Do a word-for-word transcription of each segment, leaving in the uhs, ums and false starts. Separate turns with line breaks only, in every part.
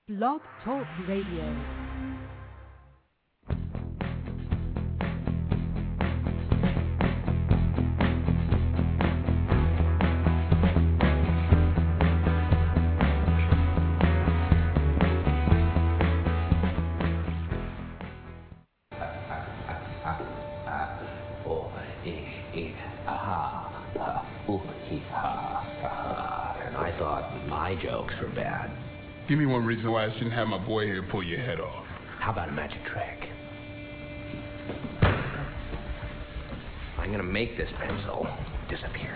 Blog Talk Radio.
Give me one reason why I shouldn't have my boy here pull your head off.
How about a magic trick? I'm gonna make this pencil disappear.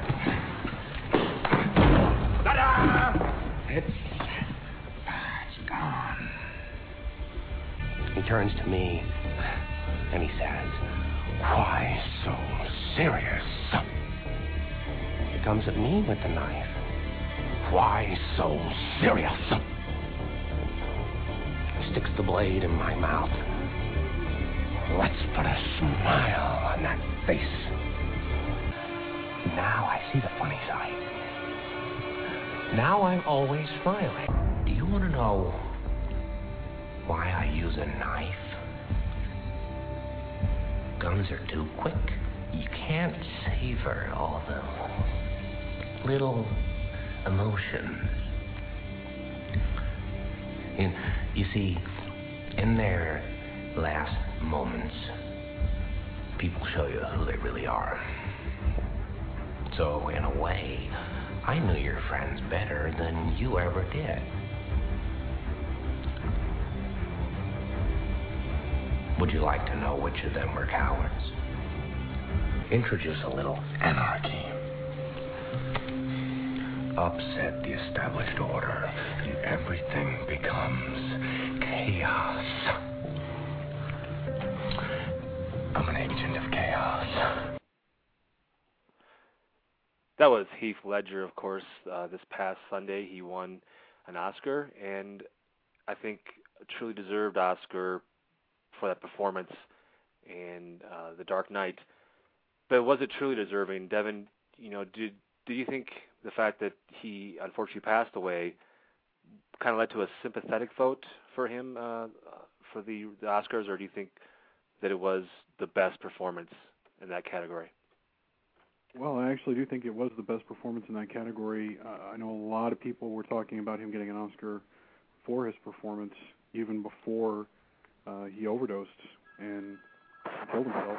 Ta-da! It's... it's gone. He turns to me and he says, "Why so serious?" He comes at me with the knife. "Why so serious?" Sticks the blade in my mouth. Let's put a smile on that face. Now I see the funny side. Now I'm always smiling. Do you want to know why I use a knife? Guns are too quick. You can't savor all the little emotions. In, you see, in their last moments, people show you who they really are. So, in a way, I knew your friends better than you ever did. Would you like to know which of them were cowards? Introduce a little anarchy. Upset the established order, and everything becomes chaos. I'm an agent of chaos.
That was Heath Ledger, of course. Uh, this past Sunday, he won an Oscar, and I think a truly deserved Oscar for that performance in uh, The Dark Knight. But was it truly deserving? Devin, you know, did do you think the fact that he unfortunately passed away kind of led to a sympathetic vote for him uh, for the, the Oscars, or do you think that it was the best performance in that category?
Well, I actually do think it was the best performance in that category. Uh, I know a lot of people were talking about him getting an Oscar for his performance even before uh, he overdosed and killed himself.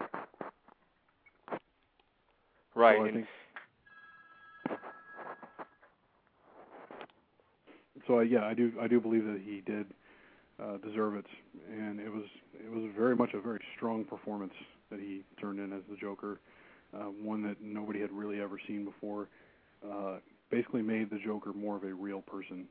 Right.
So I
and
think So uh, yeah, I do. I do believe that he did uh, deserve it, and it was it was very much a very strong performance that he turned in as the Joker, uh, one that nobody had really ever seen before. Uh, basically, made the Joker more of a real person.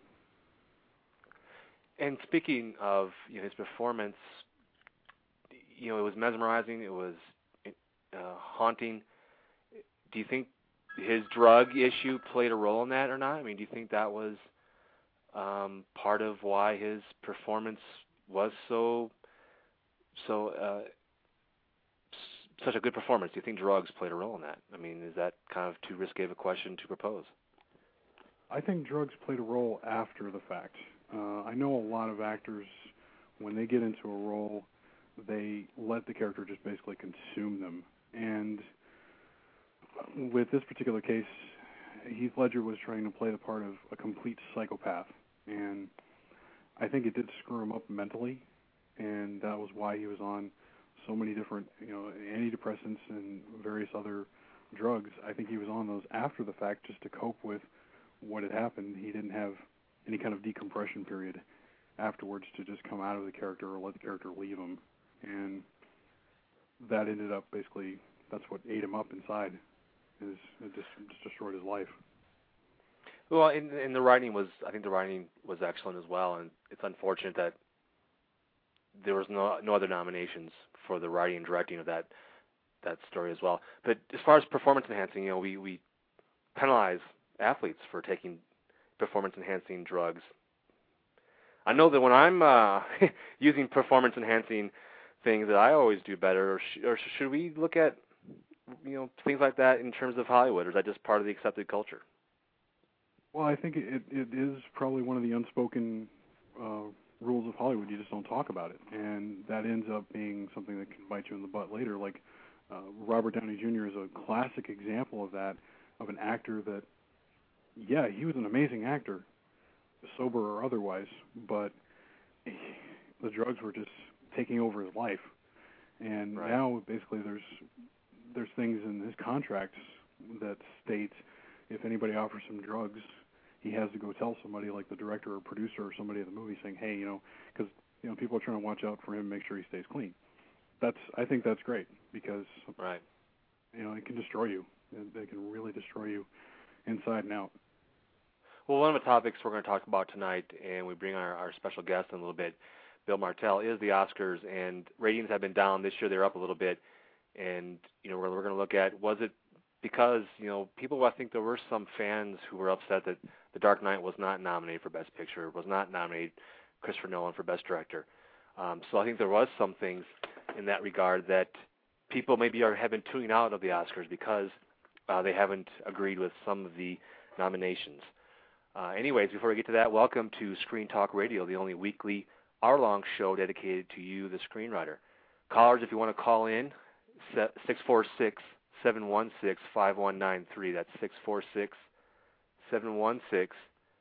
And speaking of you know, his performance, you know, it was mesmerizing. It was uh, haunting. Do you think his drug issue played a role in that or not? I mean, do you think that was Um, part of why his performance was so, so uh, s- such a good performance? Do you think drugs played a role in that? I mean, is that kind of too risque of a question to propose?
I think drugs played a role after the fact. Uh, I know a lot of actors, when they get into a role, they let the character just basically consume them. And with this particular case, Heath Ledger was trying to play the part of a complete psychopath. And I think it did screw him up mentally, and that was why he was on so many different, you know, antidepressants and various other drugs. I think he was on those after the fact just to cope with what had happened. He didn't have any kind of decompression period afterwards to just come out of the character or let the character leave him. And that ended up basically, that's what ate him up inside. Is it just, just destroyed his life.
Well, and, and the writing was, I think the writing was excellent as well, and it's unfortunate that there was no no other nominations for the writing and directing of that that story as well. But as far as performance enhancing, you know, we, we penalize athletes for taking performance enhancing drugs. I know that when I'm uh, using performance enhancing things, that I always do better. Or, sh- or should we look at you know things like that in terms of Hollywood, or is that just part of the accepted culture?
Well, I think it, it is probably one of the unspoken uh, rules of Hollywood. You just don't talk about it, and that ends up being something that can bite you in the butt later. Like uh, Robert Downey Junior is a classic example of that, of an actor that, yeah, he was an amazing actor, sober or otherwise, but he, the drugs were just taking over his life. And
right.
now basically there's there's things in his contracts that states if anybody offers him drugs, he has to go tell somebody, like the director or producer or somebody of the movie, saying, hey, you know, because you know people are trying to watch out for him, make sure he stays clean. That's I think that's great because
right.
you know it can destroy you. They can really destroy you inside and out.
Well, one of the topics we're going to talk about tonight, and we bring our, our special guest in a little bit, Bill Martell, is the Oscars, and ratings have been down. This year they're up a little bit, and you know we're, we're going to look at, was it because, you know, people, I think there were some fans who were upset that The Dark Knight was not nominated for Best Picture, was not nominated Christopher Nolan for Best Director. Um, so I think there was some things in that regard that people maybe are have been tuning out of the Oscars because uh, they haven't agreed with some of the nominations. Uh, anyways, before we get to that, welcome to Screen Talk Radio, the only weekly hour-long show dedicated to you, the screenwriter. Callers, if you want to call in, six four six, seven one six, five one nine three. That's six four six, seven one six,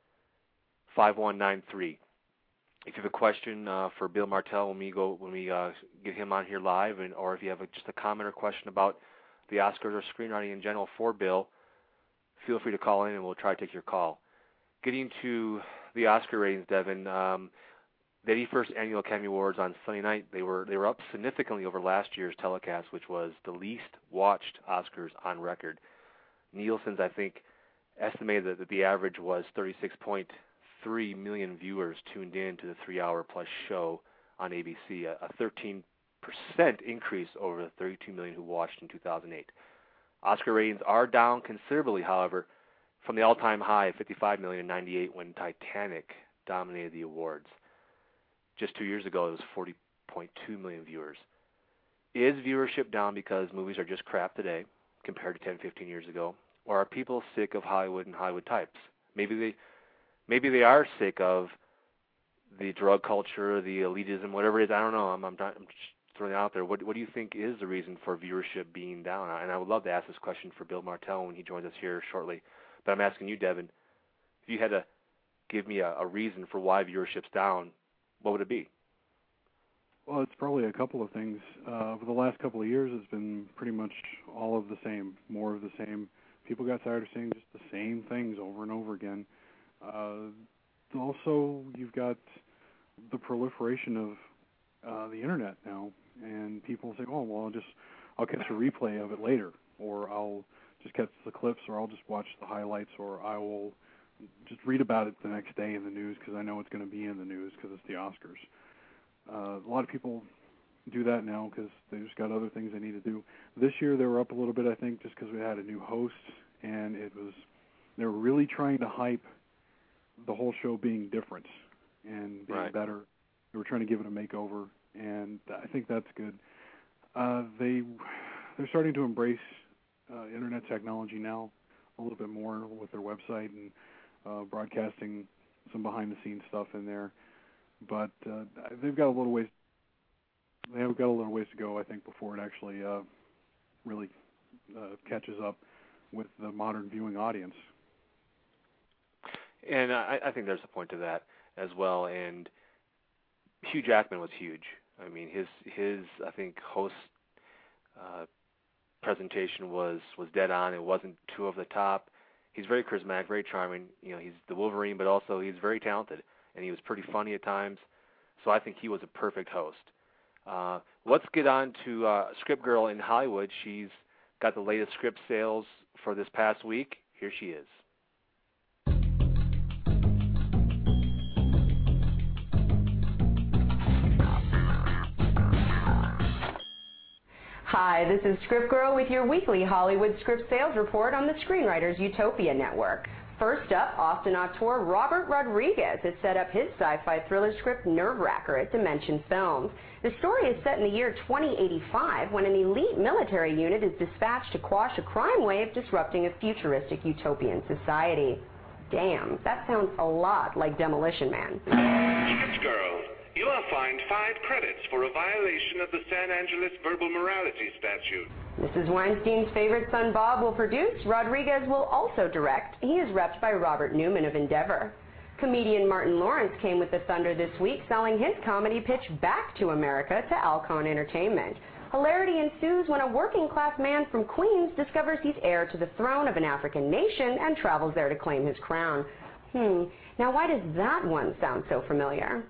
five one nine three. If you have a question uh, for Bill Martell when we go when we uh, get him on here live, and or if you have a, just a comment or question about the Oscars or screenwriting in general for Bill, feel free to call in and we'll try to take your call. Getting to the Oscar ratings, Devin, um, the eighty-first Annual Academy Awards on Sunday night, they were they were up significantly over last year's telecast, which was the least watched Oscars on record. Nielsen's, I think, estimated that the average was thirty-six point three million viewers tuned in to the three-hour plus show on A B C, a, a thirteen percent increase over the thirty-two million who watched in two thousand eight. Oscar ratings are down considerably, however, from the all-time high of fifty-five million in ninety-eight when Titanic dominated the awards. Just two years ago, it was forty point two million viewers. Is viewership down because movies are just crap today compared to ten, fifteen years ago? Or are people sick of Hollywood and Hollywood types? Maybe they maybe they are sick of the drug culture, the elitism, whatever it is. I don't know. I'm, I'm, not, I'm just throwing it out there. What, what do you think is the reason for viewership being down? And I would love to ask this question for Bill Martell when he joins us here shortly. But I'm asking you, Devin, if you had to give me a, a reason for why viewership's down, what would it be?
Well, it's probably a couple of things. Uh, over the last couple of years, it's been pretty much all of the same, more of the same. People got tired of seeing just the same things over and over again. Uh, also, you've got the proliferation of uh, the internet now, and people say, "Oh, well, I'll just I'll catch a replay of it later, or I'll just catch the clips, or I'll just watch the highlights, or I will just read about it the next day in the news because I know it's going to be in the news because it's the Oscars." Uh, a lot of people do that now because they just got other things they need to do. This year they were up a little bit, I think, just because we had a new host, and it was they were really trying to hype the whole show being different and being
right.
better. They were trying to give it a makeover, and I think that's good. Uh, they they're starting to embrace uh, internet technology now a little bit more with their website and uh, broadcasting some behind-the-scenes stuff in there. But uh, they've got a little ways. They have got a little ways to go, I think, before it actually uh, really uh, catches up with the modern viewing audience.
And I, I think there's a point to that as well. And Hugh Jackman was huge. I mean, his his I think host uh, presentation was was dead on. It wasn't too over the top. He's very charismatic, very charming. You know, he's the Wolverine, but also he's very talented, and he was pretty funny at times. So I think he was a perfect host. Uh, let's get on to uh, Script Girl in Hollywood. She's got the latest script sales for this past week. Here she is.
Hi, this is Script Girl with your weekly Hollywood script sales report on the Screenwriters Utopia Network. First up, Austin auteur Robert Rodriguez has set up his sci-fi thriller script Nerve-Wracker at Dimension Films. The story is set in the year twenty eighty-five when an elite military unit is dispatched to quash a crime wave disrupting a futuristic utopian society. Damn, that sounds a lot like Demolition Man.
fined five credits for a violation of the San Angeles Verbal Morality Statute.
Missus Weinstein's favorite son Bob will produce. Rodriguez will also direct. He is repped by Robert Newman of Endeavor. Comedian Martin Lawrence came with the thunder this week, selling his comedy pitch Back to America to Alcon Entertainment. Hilarity ensues when a working-class man from Queens discovers he's heir to the throne of an African nation and travels there to claim his crown. Hmm, now why does that one sound so familiar?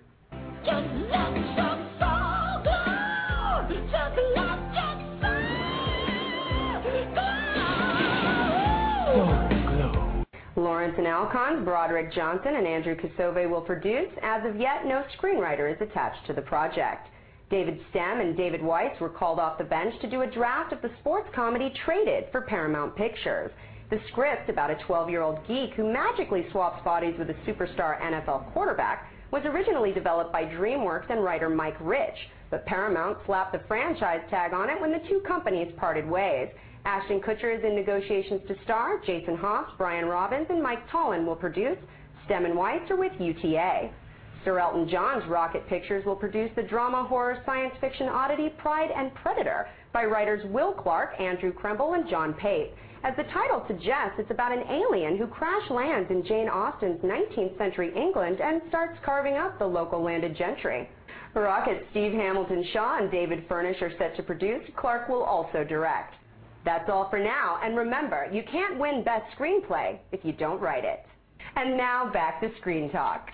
Lawrence and Alcon's Broderick Johnson and Andrew Kasove will produce. As of yet, no screenwriter is attached to the project. David Stem and David Weiss were called off the bench to do a draft of the sports comedy Traded for Paramount Pictures. The script, about a twelve-year-old geek who magically swaps bodies with a superstar N F L quarterback, was originally developed by DreamWorks and writer Mike Rich, but Paramount slapped the franchise tag on it when the two companies parted ways. Ashton Kutcher is in negotiations to star. Jason Hobbs, Brian Robbins, and Mike Tollin will produce. Stem and Weiss are with U T A. Sir Elton John's Rocket Pictures will produce the drama horror science fiction oddity Pride and Predator by writers Will Clark, Andrew Kremble, and John Pape. As the title suggests, it's about an alien who crash lands in Jane Austen's nineteenth century England and starts carving up the local landed gentry. Rocket's Steve Hamilton Shaw and David Furnish are set to produce. Clark will also direct. That's all for now, and remember, you can't win Best Screenplay if you don't write it. And now back to Screen Talk.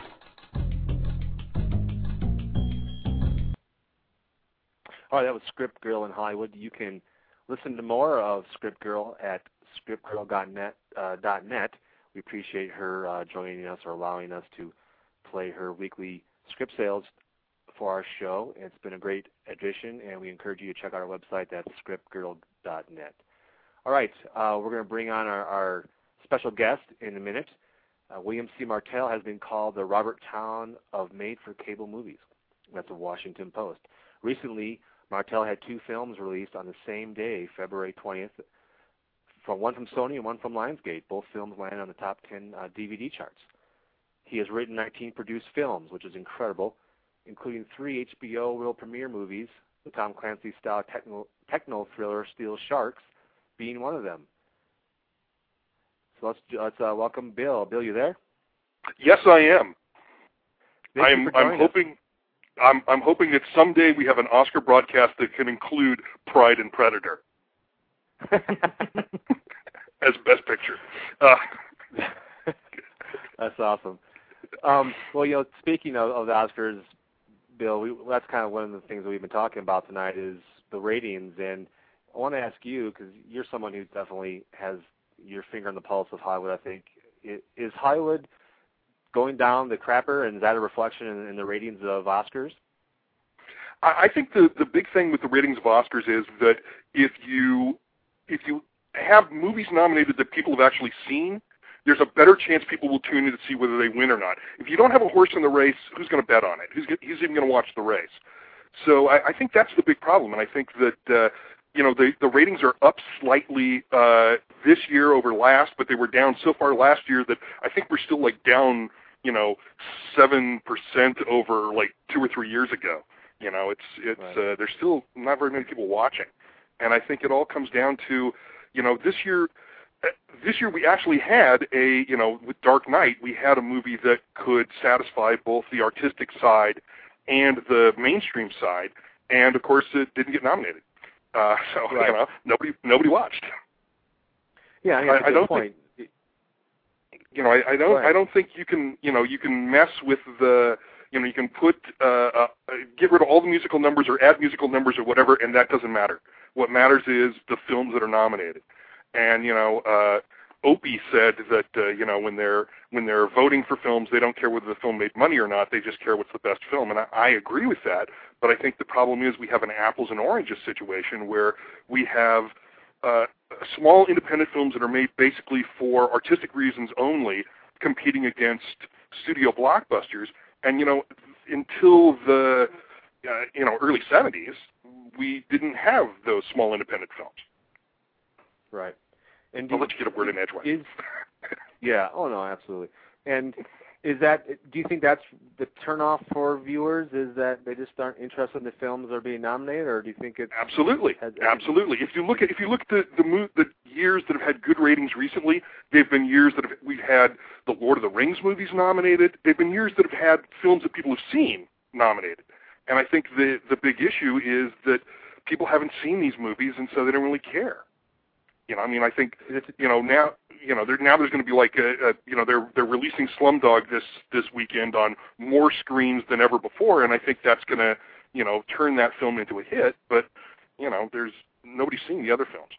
All right, that was Script Girl in Hollywood. You can listen to more of Script Girl at script girl dot net. Uh, .net. We appreciate her uh, joining us or allowing us to play her weekly script sales for our show. It's been a great addition, and we encourage you to check out our website. That's script girl dot net. All right, uh, we're going to bring on our, our special guest in a minute. Uh, William C. Martell has been called the Robert Towne of made-for-cable movies. That's the Washington Post. Recently, Martell had two films released on the same day, February twentieth, from one from Sony and one from Lionsgate. Both films landed on the top ten uh, D V D charts. He has written nineteen produced films, which is incredible, including three H B O world premiere movies, the Tom Clancy-style techno, techno-thriller Steel Sharks being one of them. So let's, let's uh, welcome Bill. Bill, you there?
Yes, I am.
Thank
I'm,
you for
I'm hoping... I'm, I'm hoping that someday we have an Oscar broadcast that can include Pride and Predator as Best Picture. Uh,
That's awesome. Um, well, you know, speaking of, of the Oscars, Bill, we, that's kind of one of the things that we've been talking about tonight is the ratings. And I want to ask you, because you're someone who definitely has your finger on the pulse of Hollywood, I think. Is Hollywood going down the crapper, and is that a reflection in, in the ratings of Oscars?
I think the the big thing with the ratings of Oscars is that if you if you have movies nominated that people have actually seen, there's a better chance people will tune in to see whether they win or not. If you don't have a horse in the race, who's going to bet on it? Who's who's even going to watch the race? So I, I think that's the big problem, and I think that uh, you know the the ratings are up slightly uh, this year over last, but they were down so far last year that I think we're still like down you know seven percent over like two or three years ago. You know, it's it's right. uh, there's still not very many people watching, and I think it all comes down to, you know, this year, uh, this year we actually had a, you know, with Dark Knight, we had a movie that could satisfy both the artistic side and the mainstream side, and of course it didn't get nominated. Uh, so right. you know, nobody nobody watched.
Yeah, I, I, I don't point.
think. You know, I, I don't I don't think you can you know you can mess with the. You know, you can put, uh, uh, get rid of all the musical numbers or add musical numbers or whatever, and that doesn't matter. What matters is the films that are nominated. And, you know, uh, Opie said that, uh, you know, when they're when they're voting for films, they don't care whether the film made money or not. They just care what's the best film. And I, I agree with that. But I think the problem is we have an apples and oranges situation where we have uh, small independent films that are made basically for artistic reasons only competing against studio blockbusters. And, you know, until the, uh, you know, early seventies, we didn't have those small independent films.
Right. And
I'll let you get a word in edgewise.
Is, yeah, oh, no, absolutely. And Is that? Do you think that's the turnoff for viewers? Is that they just aren't interested in the films that are being nominated, or do you think it's
absolutely,
has,
absolutely? If you look at if you look at the the, mo- the years that have had good ratings recently, they've been years that have, we've had the Lord of the Rings movies nominated. They've been years that have had films that people have seen nominated. And I think the the big issue is that people haven't seen these movies, and so they don't really care. You know, I mean, I think you know now. You know, there, now there's going to be like a, a, you know, they're they're releasing Slumdog this this weekend on more screens than ever before, and I think that's going to, you know, turn that film into a hit. But you know, there's nobody's seen the other films.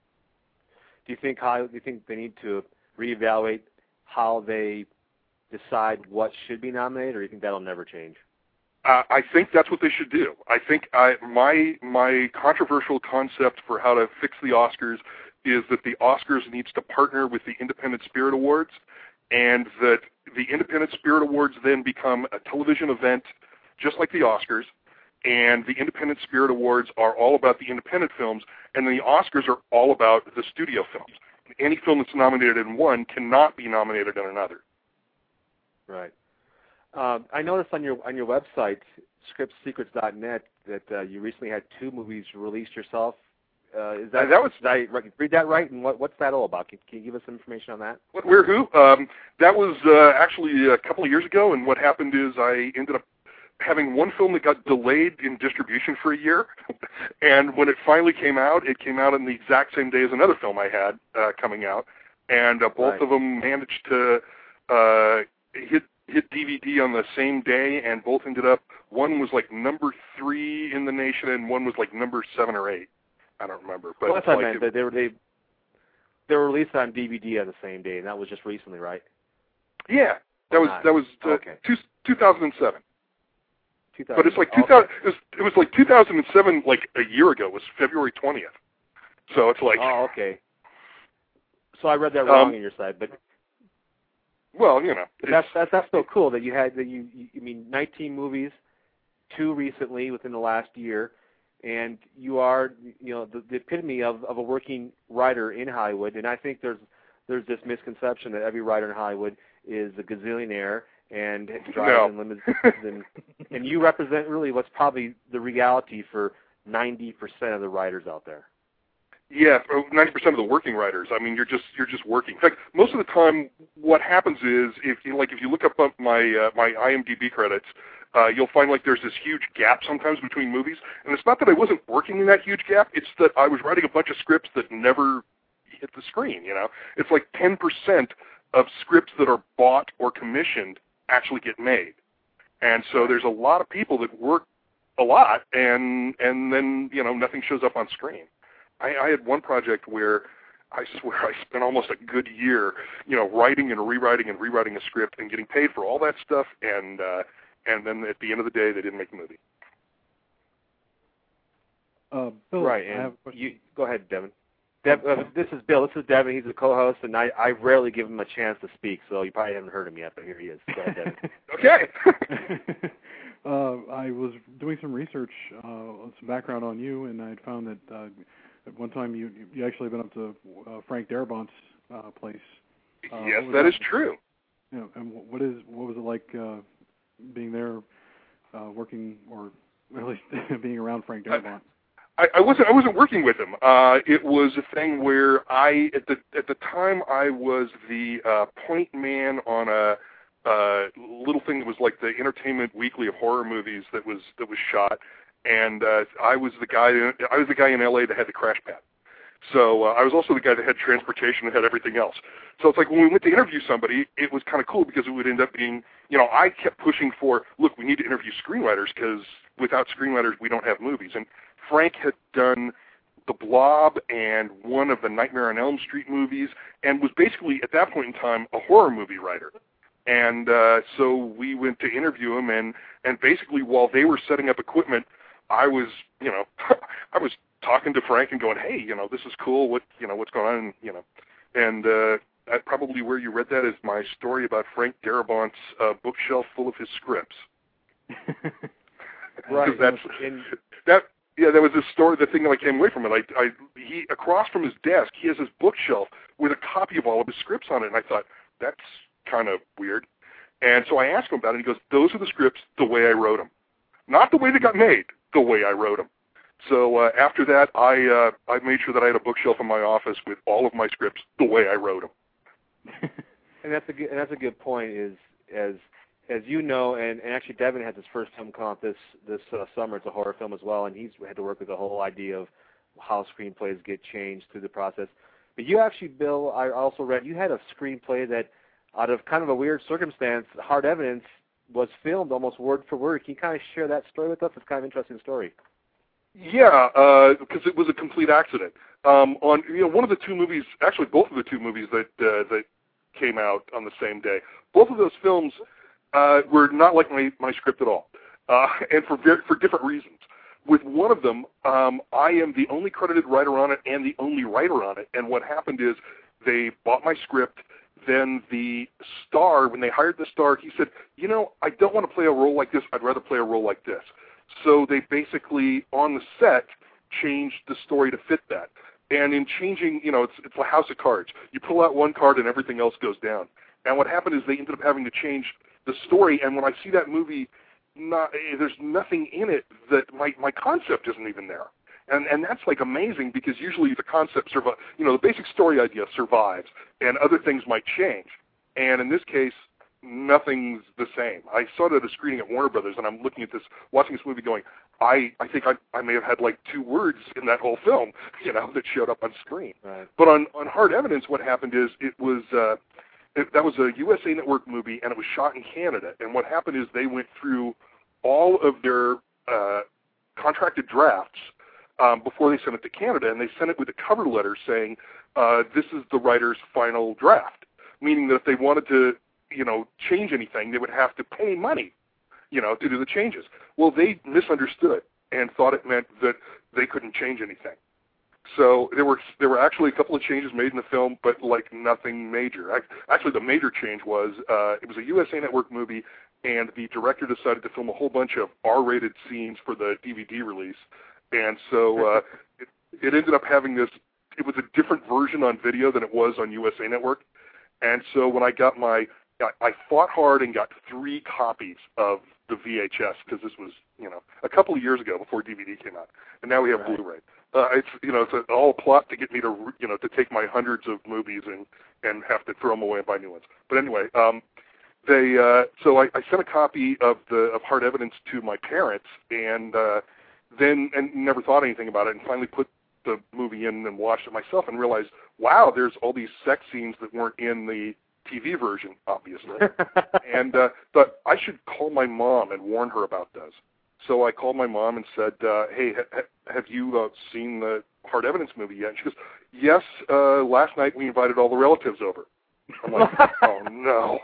Do you think how do you think they need to reevaluate how they decide what should be nominated, or do you think that'll never change?
Uh, I think that's what they should do. I think I, my my controversial concept for how to fix the Oscars is that the Oscars needs to partner with the Independent Spirit Awards, and that the Independent Spirit Awards then become a television event just like the Oscars, and the Independent Spirit Awards are all about the independent films, and the Oscars are all about the studio films. Any film that's nominated in one cannot be nominated in another.
Right. Um, I noticed on your on your website, script secrets dot net, that uh, you recently had two movies released yourself. Uh, is that,
uh, that was,
did I read that right? And what, what's that all about? Can, can you give us some information on that?
What, where, who? Um, that was uh, actually a couple of years ago, and what happened is I ended up having one film that got delayed in distribution for a year, and when it finally came out, it came out on the exact same day as another film I had uh, coming out, and uh, both
right.
of them managed to uh, hit hit D V D on the same day, and both ended up, one was like number three in the nation, and one was like number seven or eight. I don't remember. But
well, that's what
like
I meant. It, they were they they were released on D V D on the same day, and that was just recently, right?
Yeah, that
or
was
not?
that was uh,
okay.
two, two thousand seven.
two thousand,
but it's like
okay.
two thousand. It was, it was like two thousand seven, like a year ago. It was February twentieth. So it's like.
Oh, okay. So I read that wrong
um,
on your side, but.
Well, you know.
But that's that's that's so cool that you had that you, you I mean nineteen movies, two recently within the last year. And you are, you know, the, the epitome of, of a working writer in Hollywood. And I think there's there's this misconception that every writer in Hollywood is a gazillionaire and drives
no.
in limousines. and, and you represent really what's probably the reality for ninety percent of the writers out there.
Yeah, ninety percent of the working writers. I mean, you're just you're just working. In fact, most of the time, what happens is if you like if you look up my uh, my I M D B credits. Uh, you'll find like there's this huge gap sometimes between movies, and it's not that I wasn't working in that huge gap, it's that I was writing a bunch of scripts that never hit the screen, you know? It's like ten percent of scripts that are bought or commissioned actually get made. And so there's a lot of people that work a lot, and and then, you know, nothing shows up on screen. I, I had one project where I swear I spent almost a good year, you know, writing and rewriting and rewriting a script and getting paid for all that stuff, and uh, and then at the end of the day, they didn't make the movie.
Uh, Bill,
right,
I
and
have a question.
you go ahead, Devin. Dev, uh, this is Bill. This is Devin. He's a co-host, and I, I rarely give him a chance to speak, so you probably haven't heard him yet, but here he is. Go ahead, Devin.
Okay.
uh, I was doing some research, uh, some background on you, and I had found that uh, at one time you you actually been up to uh, Frank Darabont's uh, place. Uh,
yes, that is true.
You know, and what is what was it like uh, being there, uh, working, or at least being around Frank Darabont?
I, I wasn't. I wasn't working with him. Uh, it was a thing where I, at the at the time, I was the uh, point man on a uh, little thing that was like the Entertainment Weekly of horror movies that was that was shot, and uh, I was the guy. I was the guy in L A that had the crash pad. So uh, I was also the guy that had transportation and had everything else. So it's like when we went to interview somebody, it was kind of cool because it would end up being, you know, I kept pushing for, look, we need to interview screenwriters because without screenwriters, we don't have movies. And Frank had done The Blob and one of the Nightmare on Elm Street movies and was basically, at that point in time, a horror movie writer. And uh, so we went to interview him, and, and basically while they were setting up equipment, I was, you know, I was talking to Frank and going, hey, you know, this is cool. What, you know, what's going on? You know, and uh, that probably where you read that is my story about Frank Darabont's uh, bookshelf full of his scripts.
Right.
that's
in,
that. Yeah, that was the story. The thing that I came away from it. I, I, he across from his desk, he has his bookshelf with a copy of all of his scripts on it, and I thought that's kind of weird. And so I asked him about it, and he goes, those are the scripts the way I wrote them. Not the way they got made, the way I wrote them. So uh, after that, I uh, I made sure that I had a bookshelf in my office with all of my scripts the way I wrote them.
And that's a good, and that's a good point. Is as as you know, and, and actually Devin has his first film comp this this uh, summer. It's a horror film as well, and he's had to work with the whole idea of how screenplays get changed through the process. But you actually, Bill, I also read you had a screenplay that, out of kind of a weird circumstance, Hard Evidence was filmed almost word for word. Can you kind of share that story with us? It's kind of an interesting story.
Yeah, uh, because it was a complete accident. Um, on you know one of the two movies, actually both of the two movies that uh, that came out on the same day, both of those films uh, were not like my, my script at all, uh, and for for different reasons. With one of them, um, I am the only credited writer on it and the only writer on it. And what happened is they bought my script. Then the star, when they hired the star, he said, you know, I don't want to play a role like this. I'd rather play a role like this. So they basically, on the set, changed the story to fit that. And in changing, you know, it's it's a house of cards. You pull out one card and everything else goes down. And what happened is they ended up having to change the story. And when I see that movie, not, there's nothing in it that my, my concept isn't even there. And and that's like amazing because usually the concept survives, you know, the basic story idea survives and other things might change. And in this case, nothing's the same. I saw it at a screening at Warner Brothers, and I'm looking at this, watching this movie going, I, I think I, I may have had like two words in that whole film, you know, that showed up on screen.
Right.
But on, on Hard Evidence, what happened is it was, uh, it, that was a U S A Network movie, and it was shot in Canada. And what happened is they went through all of their uh, contracted drafts um, before they sent it to Canada, and they sent it with a cover letter saying, uh, this is the writer's final draft, meaning that if they wanted to, you know, change anything, they would have to pay money, you know, to do the changes. Well, they misunderstood and thought it meant that they couldn't change anything. So there were there were actually a couple of changes made in the film, but like nothing major. Actually, the major change was uh, it was a U S A Network movie, and the director decided to film a whole bunch of R-rated scenes for the D V D release, and so uh, it, it ended up having this. It was a different version on video than it was on U S A Network, and so when I got my I fought hard and got three copies of the V H S because this was, you know, a couple of years ago before D V D came out, and now we have right. Blu-ray. Uh, it's, you know, it's a, all a plot to get me to, you know, to take my hundreds of movies and and have to throw them away and buy new ones. But anyway, um, they uh, so I, I sent a copy of the of Hard Evidence to my parents, and uh, then and never thought anything about it, and finally put the movie in and watched it myself, and realized, wow, there's all these sex scenes that weren't in the T V version, obviously, and uh, thought I should call my mom and warn her about this. So I called my mom and said, uh, hey, ha- have you uh, seen the Hard Evidence movie yet? And she goes, yes, uh, last night we invited all the relatives over. I'm like, oh, no.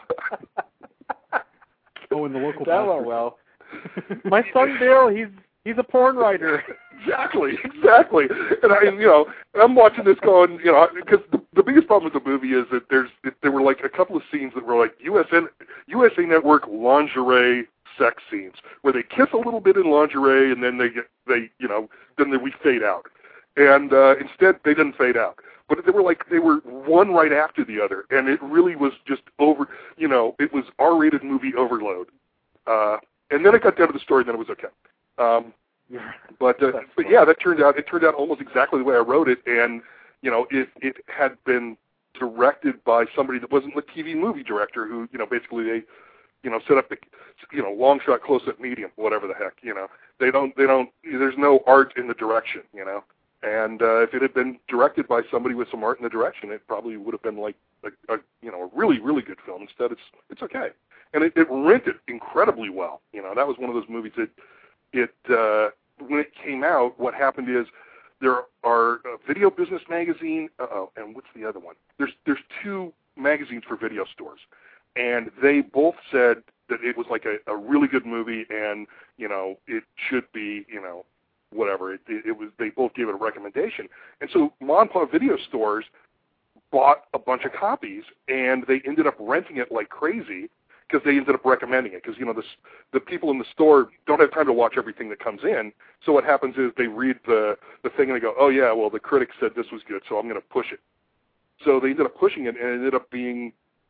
Oh, in the local
that went well. My son Bill, he's he's a porn writer.
Exactly, exactly. And I, you know, I'm watching this going, you know, because the, the biggest problem with the movie is that there's there were like a couple of scenes that were like U S N, U S A Network lingerie sex scenes where they kiss a little bit in lingerie and then they get they you know then they, we fade out, and uh, instead they didn't fade out. But they were like they were one right after the other, and it really was just over. You know, it was R-rated movie overload. Uh, and then it got down to the story, and then it was okay. Um, But uh, but yeah, that turned out it turned out almost exactly the way I wrote it, and you know it it had been directed by somebody that wasn't the T V movie director who you know basically they you know set up the you know long shot, close up, medium, whatever the heck you know they don't they don't there's no art in the direction you know and uh, if it had been directed by somebody with some art in the direction, it probably would have been like a, a you know a really really good film. Instead, it's it's okay, and it, it rented incredibly well. You know that was one of those movies that. It uh, when it came out, what happened is there are a Video Business magazine. Uh-oh, and what's the other one? There's there's two magazines for video stores, and they both said that it was like a, a really good movie, and you know it should be you know whatever. It, it, it was. They both gave it a recommendation, and so mom and pop video stores bought a bunch of copies, and they ended up renting it like crazy. Because they ended up recommending it, because you know the the people in the store don't have time to watch everything that comes in. So what happens is they read the the thing and they go, oh yeah, well the critics said this was good, so I'm going to push it. So they ended up pushing it, and it ended up being it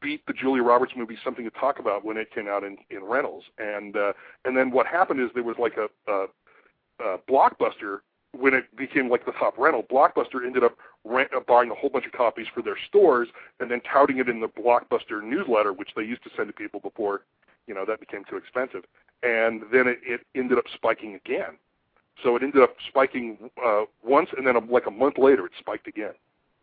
beat the Julia Roberts movie Something to Talk About when it came out in, in rentals. And uh, and then what happened is there was like a, a, a Blockbuster, when it became like the top rental, Blockbuster ended up rent, uh, buying a whole bunch of copies for their stores and then touting it in the Blockbuster newsletter, which they used to send to people before, you know, that became too expensive. And then it, it ended up spiking again. So it ended up spiking uh, once, and then a, like a month later, it spiked again.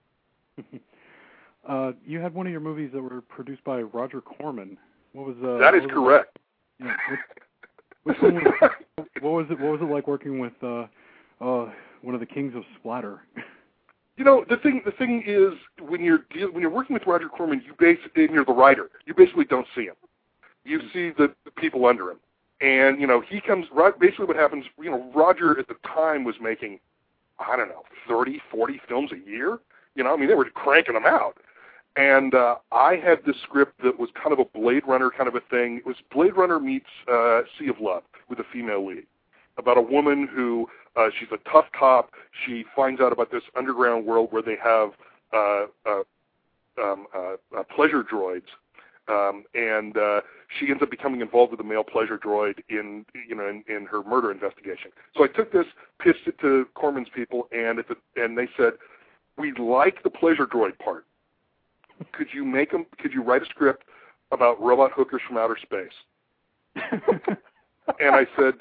uh, you had one of your movies that were produced by Roger Corman. What was uh,
that? Is
was
correct.
It, yeah, which, which one was, what was it? What was it like working with uh, uh, one of the kings of splatter?
You know, the thing the thing is, when you're when you're working with Roger Corman, you basically, and you're the writer, you basically don't see him. You see the, the people under him. And, you know, he comes, basically what happens, you know, Roger at the time was making, I don't know, thirty, forty films a year. You know, I mean, they were cranking them out. And uh, I had this script that was kind of a Blade Runner kind of a thing. It was Blade Runner meets uh, Sea of Love with a female lead, about a woman who, uh, she's a tough cop. She finds out about this underground world where they have uh, uh, um, uh, uh, pleasure droids. Um, and uh, she ends up becoming involved with the male pleasure droid in, you know, in, in her murder investigation. So I took this, pitched it to Corman's people, and it, and they said, "We like the pleasure droid part. Could you make them? Could you write a script about robot hookers from outer space?" And I said,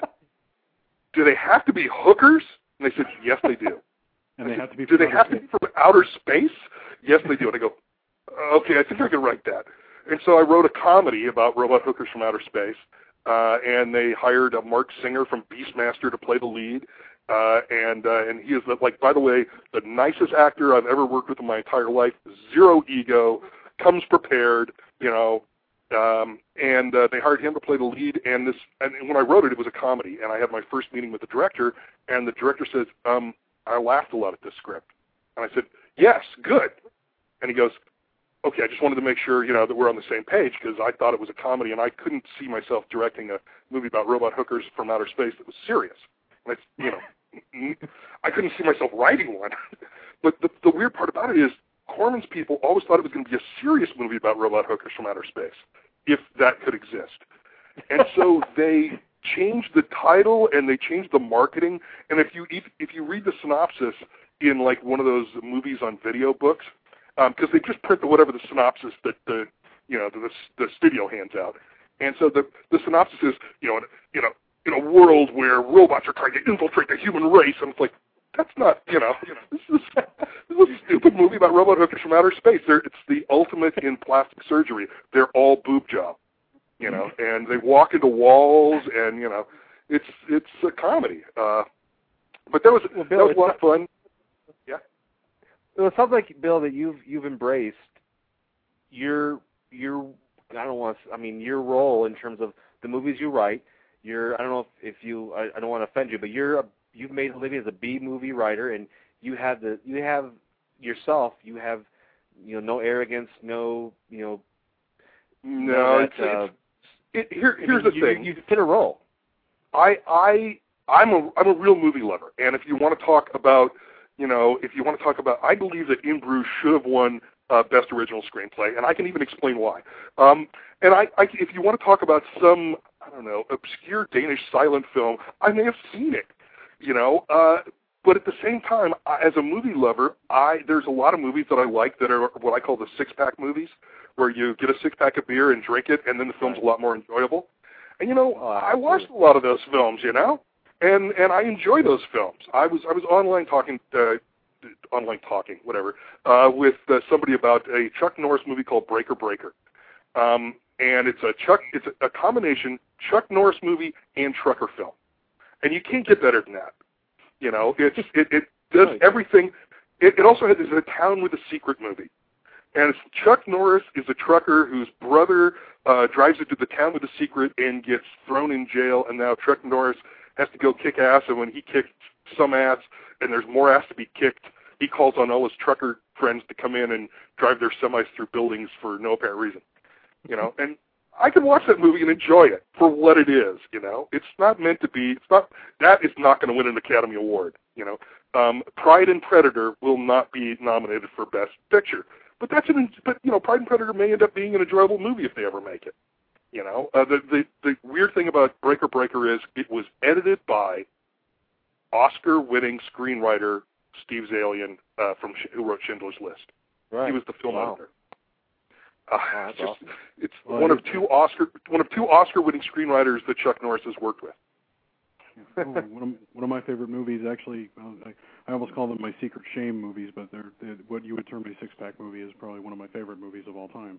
"Do they have to be hookers?" And they said, "Yes, they do."
And they
said,
have to be.
Do they have space? to be from outer space? Yes, they do. And I go, "Okay, I think I can write that." And so I wrote a comedy about robot hookers from outer space, uh, and they hired uh, Mark Singer from Beastmaster to play the lead, uh, and uh, and he is, the, like, by the way, the nicest actor I've ever worked with in my entire life, zero ego, comes prepared, you know, um, and uh, they hired him to play the lead, and this, and when I wrote it, it was a comedy, and I had my first meeting with the director, and the director says, um, "I laughed a lot at this script," and I said, "Yes, good," and he goes, "Okay, I just wanted to make sure, you know, that we're on the same page, because I thought it was a comedy, and I couldn't see myself directing a movie about robot hookers from outer space that was serious. And I, you know, I couldn't see myself writing one. But the, the weird part about it is, Corman's people always thought it was going to be a serious movie about robot hookers from outer space, if that could exist. And so they changed the title and they changed the marketing. And if you if, if you read the synopsis in like one of those movies on video books, because um, they just print the, whatever the synopsis that the you know the, the studio hands out, and so the the synopsis is you know in, you know in a world where robots are trying to infiltrate the human race, and it's like, that's not you know this is this is a stupid movie about robot hookers from outer space. They're, it's the ultimate in plastic surgery. They're all boob job, you know, and they walk into walls, and you know it's it's a comedy. Uh, but that was
well, Bill,
that was a lot of fun. Yeah.
Well, it sounds like, Bill, that you've you've embraced your your I don't want to, I mean your role in terms of the movies you write. You're I don't know if, if you I, I don't want to offend you, but you're a, you've made a living as a B movie writer, and you have the you have yourself you have you know no arrogance, no you know
no.
that,
It's,
uh,
it's, it, here,
I
here's
mean,
the
you,
thing.
You fit a role.
I I I'm a I'm a real movie lover, and if you want to talk about You know, if you want to talk about, I believe that In Bruges should have won uh, Best Original Screenplay, and I can even explain why. Um, and I, I, if you want to talk about some, I don't know, obscure Danish silent film, I may have seen it, you know. Uh, but at the same time, I, as a movie lover, I there's a lot of movies that I like that are what I call the six-pack movies, where you get a six-pack of beer and drink it, and then the film's a lot more enjoyable. And, you know,
oh,
I watched a lot of those films, you know. And and I enjoy those films. I was I was online talking, uh, online talking, whatever, uh, with uh, somebody about a Chuck Norris movie called Breaker Breaker, um, and it's a Chuck it's a, a combination Chuck Norris movie and trucker film, and you can't get better than that. You know, it's it, it does everything. It, it also has it's a town with a secret movie, and it's Chuck Norris is a trucker whose brother uh, drives into the town with a secret and gets thrown in jail, and now Chuck Norris has to go kick ass, and when he kicks some ass and there's more ass to be kicked, he calls on all his trucker friends to come in and drive their semis through buildings for no apparent reason. You know, and I can watch that movie and enjoy it for what it is, you know. It's not meant to be, it's not, that is not going to win an Academy Award, you know. Um, Pride and Predator will not be nominated for Best Picture, But that's an but you know Pride and Predator may end up being an enjoyable movie if they ever make it. You know, uh, the the the weird thing about Breaker Breaker is it was edited by Oscar-winning screenwriter Steve Zalian uh, from who wrote Schindler's List.
Right.
He was the film
wow.
editor. Uh,
wow,
it's just,
awesome.
it's
well,
one of two Oscar one of two Oscar-winning screenwriters that Chuck Norris has worked with.
Oh, one, of, one of my favorite movies, actually, well, I, I almost call them my secret shame movies, but they're, they're what you would term a six-pack movie is probably one of my favorite movies of all time.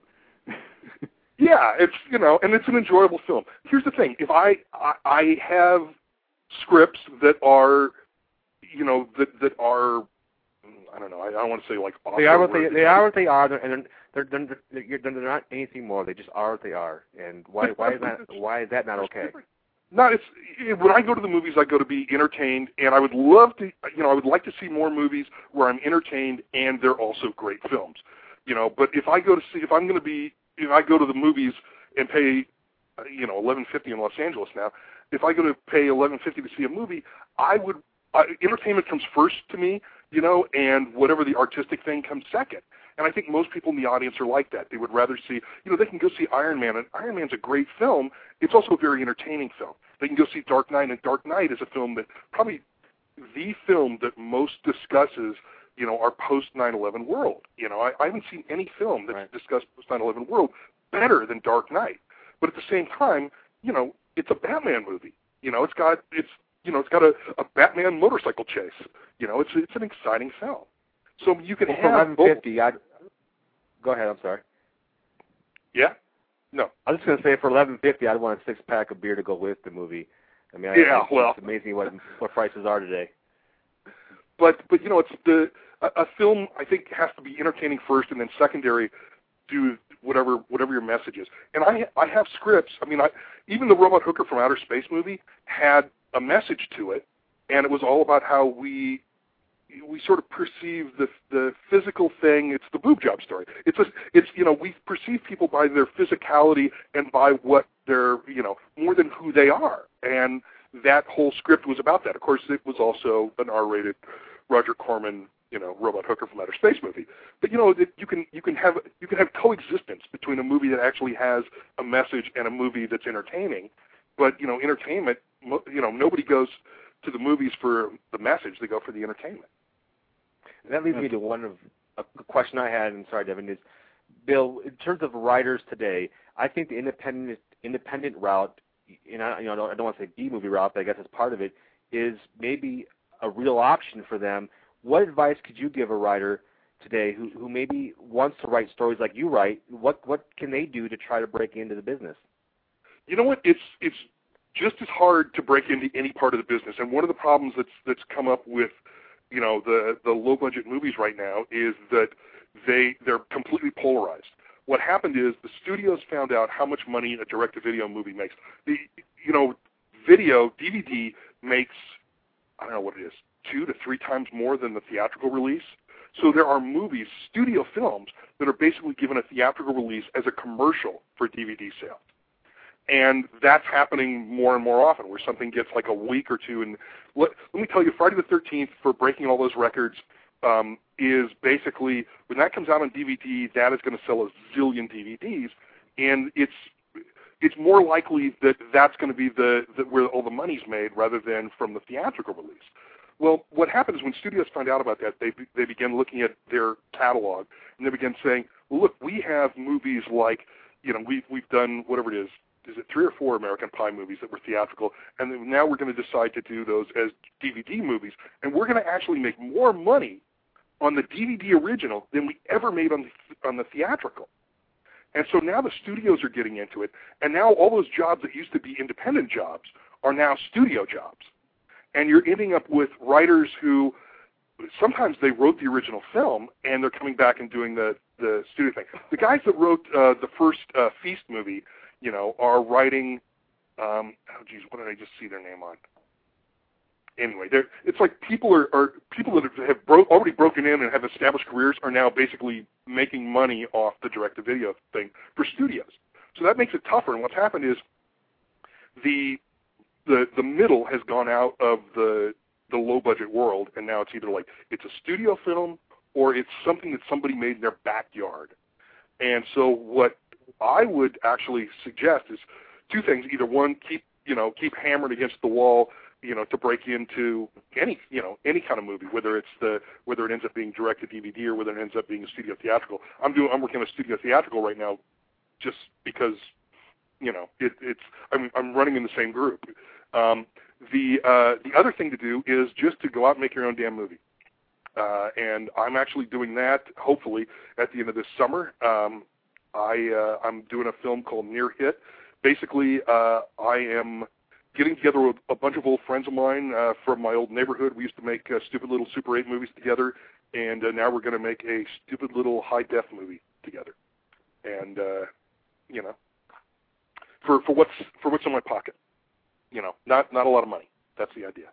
Yeah, it's you know, and it's an enjoyable film. Here's the thing: if I I, I have scripts that are, you know, that that are, I don't know, I, I don't want to say like
they are what they they are what they are, they're, they're they're they're they're not anything more. They just are what they are, and why why is that why is that not okay?
No, it's when I go to the movies, I go to be entertained, and I would love to, you know, I would like to see more movies where I'm entertained and they're also great films, you know. But if I go to see, if I'm going to be, if I go to the movies and pay, you know, eleven fifty in Los Angeles now, if I go to pay eleven fifty to see a movie, I would uh, entertainment comes first to me, you know, and whatever the artistic thing comes second. And I think most people in the audience are like that. They would rather see, you know, they can go see Iron Man, and Iron Man's a great film. It's also a very entertaining film. They can go see Dark Knight, and Dark Knight is a film that probably the film that most discusses, you know, our post nine eleven world. You know, I, I haven't seen any film that's right. discussed post nine eleven world better than Dark Knight. But at the same time, you know, it's a Batman movie. You know, it's got it's you know, it's got a, a Batman motorcycle chase. You know, it's it's an exciting film. So you can
well,
have
eleven fifty. I'd go ahead. I'm sorry.
Yeah. No.
I was just going to say for eleven fifty, I'd want a six pack of beer to go with the movie. I mean,
yeah,
I,
well,
it's amazing what what prices are today.
But but you know, it's the a, a film I think has to be entertaining first, and then secondary, do whatever whatever your message is. And I I have scripts. I mean, I even the Robot Hooker from Outer Space movie had a message to it, and it was all about how we. we sort of perceive the the physical thing. It's the boob job story. It's a, it's you know we perceive people by their physicality and by what they're you know more than who they are. And that whole script was about that. Of course, it was also an R-rated Roger Corman you know Robot Hooker from Outer Space movie. But you know it, you can you can have you can have coexistence between a movie that actually has a message and a movie that's entertaining. But you know entertainment you know nobody goes to the movies for the message. They go for the entertainment.
And that leads me to one of a question I had, and sorry, Devin, is, Bill, in terms of writers today, I think the independent independent route, and I, you know, I don't want to say B-movie route, but I guess it's part of it, is maybe a real option for them. What advice could you give a writer today who, who maybe wants to write stories like you write? What what can they do to try to break into the business?
You know what? It's it's just as hard to break into any part of the business, and one of the problems that's that's come up with you know, the, the low-budget movies right now is that they, they're completely polarized. What happened is the studios found out how much money a direct-to-video movie makes. The, you know, video, D V D, makes, I don't know what it is, two to three times more than the theatrical release. So there are movies, studio films, that are basically given a theatrical release as a commercial for D V D sales. And that's happening more and more often, where something gets like a week or two. And let, let me tell you, Friday the thirteenth, for breaking all those records, um, is basically, when that comes out on D V D, that is going to sell a zillion D V Ds. And it's it's more likely that that's going to be the, the where all the money's made rather than from the theatrical release. Well, what happens is when studios find out about that, they they begin looking at their catalog, and they begin saying, well, look, we have movies like, you know, we've, we've done whatever it is, is it three or four American Pie movies that were theatrical, and then now we're going to decide to do those as D V D movies, and we're going to actually make more money on the D V D original than we ever made on the, on the theatrical. And so now the studios are getting into it, and now all those jobs that used to be independent jobs are now studio jobs. And you're ending up with writers who sometimes they wrote the original film, and they're coming back and doing the, the studio thing. The guys that wrote uh, the first uh, Feast movie, you know, are writing, um, oh geez, what did I just see their name on? Anyway, it's like people are, are people that have bro- already broken in and have established careers are now basically making money off the direct-to-video thing for studios. So that makes it tougher. And what's happened is the the the middle has gone out of the the low-budget world, and now it's either like it's a studio film or it's something that somebody made in their backyard. And so what I would actually suggest is two things. Either one, keep, you know, keep hammering against the wall, you know, to break into any, you know, any kind of movie, whether it's the, whether it ends up being direct to D V D or whether it ends up being a studio theatrical. I'm doing, I'm working on a studio theatrical right now just because, you know, it, it's, I'm, I'm running in the same group. Um, the, uh, the other thing to do is just to go out and make your own damn movie. Uh, and I'm actually doing that, hopefully, at the end of this summer. Um, I, uh, I'm doing a film called Near Hit. Basically, uh, I am getting together with a bunch of old friends of mine uh, from my old neighborhood. We used to make uh, stupid little Super eight movies together, and uh, now we're going to make a stupid little high-def movie together. And, uh, you know, for, for, what's, for what's in my pocket. You know, not, not a lot of money. That's the idea.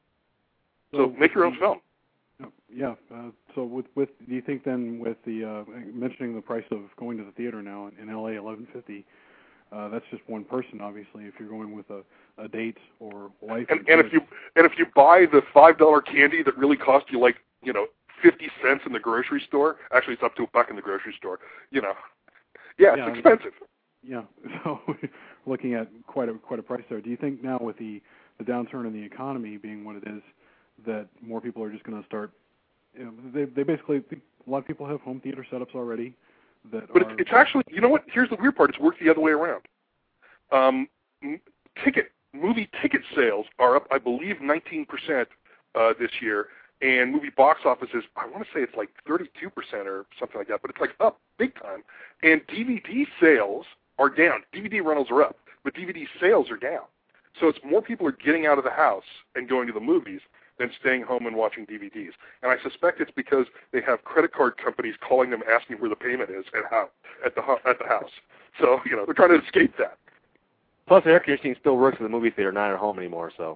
So make your own film.
Yeah. Uh, so, with, with do you think then, with the uh, mentioning the price of going to the theater now in L A, eleven fifty, uh, that's just one person, obviously. If you're going with a, a date or wife,
and,
or
and if you and if you buy the five dollar candy that really cost you like you know fifty cents in the grocery store, actually it's up to a buck in the grocery store. You know, yeah,
yeah
it's expensive.
Yeah. So, looking at quite a quite a price there. Do you think now, with the the downturn in the economy being what it is, that more people are just going to start, you know, they they basically, a lot of people have home theater setups already. That
but
are,
it's, it's actually, you know what? Here's the weird part. It's worked the other way around. Um, ticket movie ticket sales are up, I believe, nineteen percent uh, this year, and movie box offices, I want to say it's like thirty-two percent or something like that, but it's like up big time. And D V D sales are down. D V D rentals are up, but D V D sales are down. So it's more people are getting out of the house and going to the movies than staying home and watching D V Ds. And I suspect it's because they have credit card companies calling them asking where the payment is at how at the at the house. So, you know, they're trying to escape that.
Plus, air conditioning still works in the movie theater, not at home anymore. So,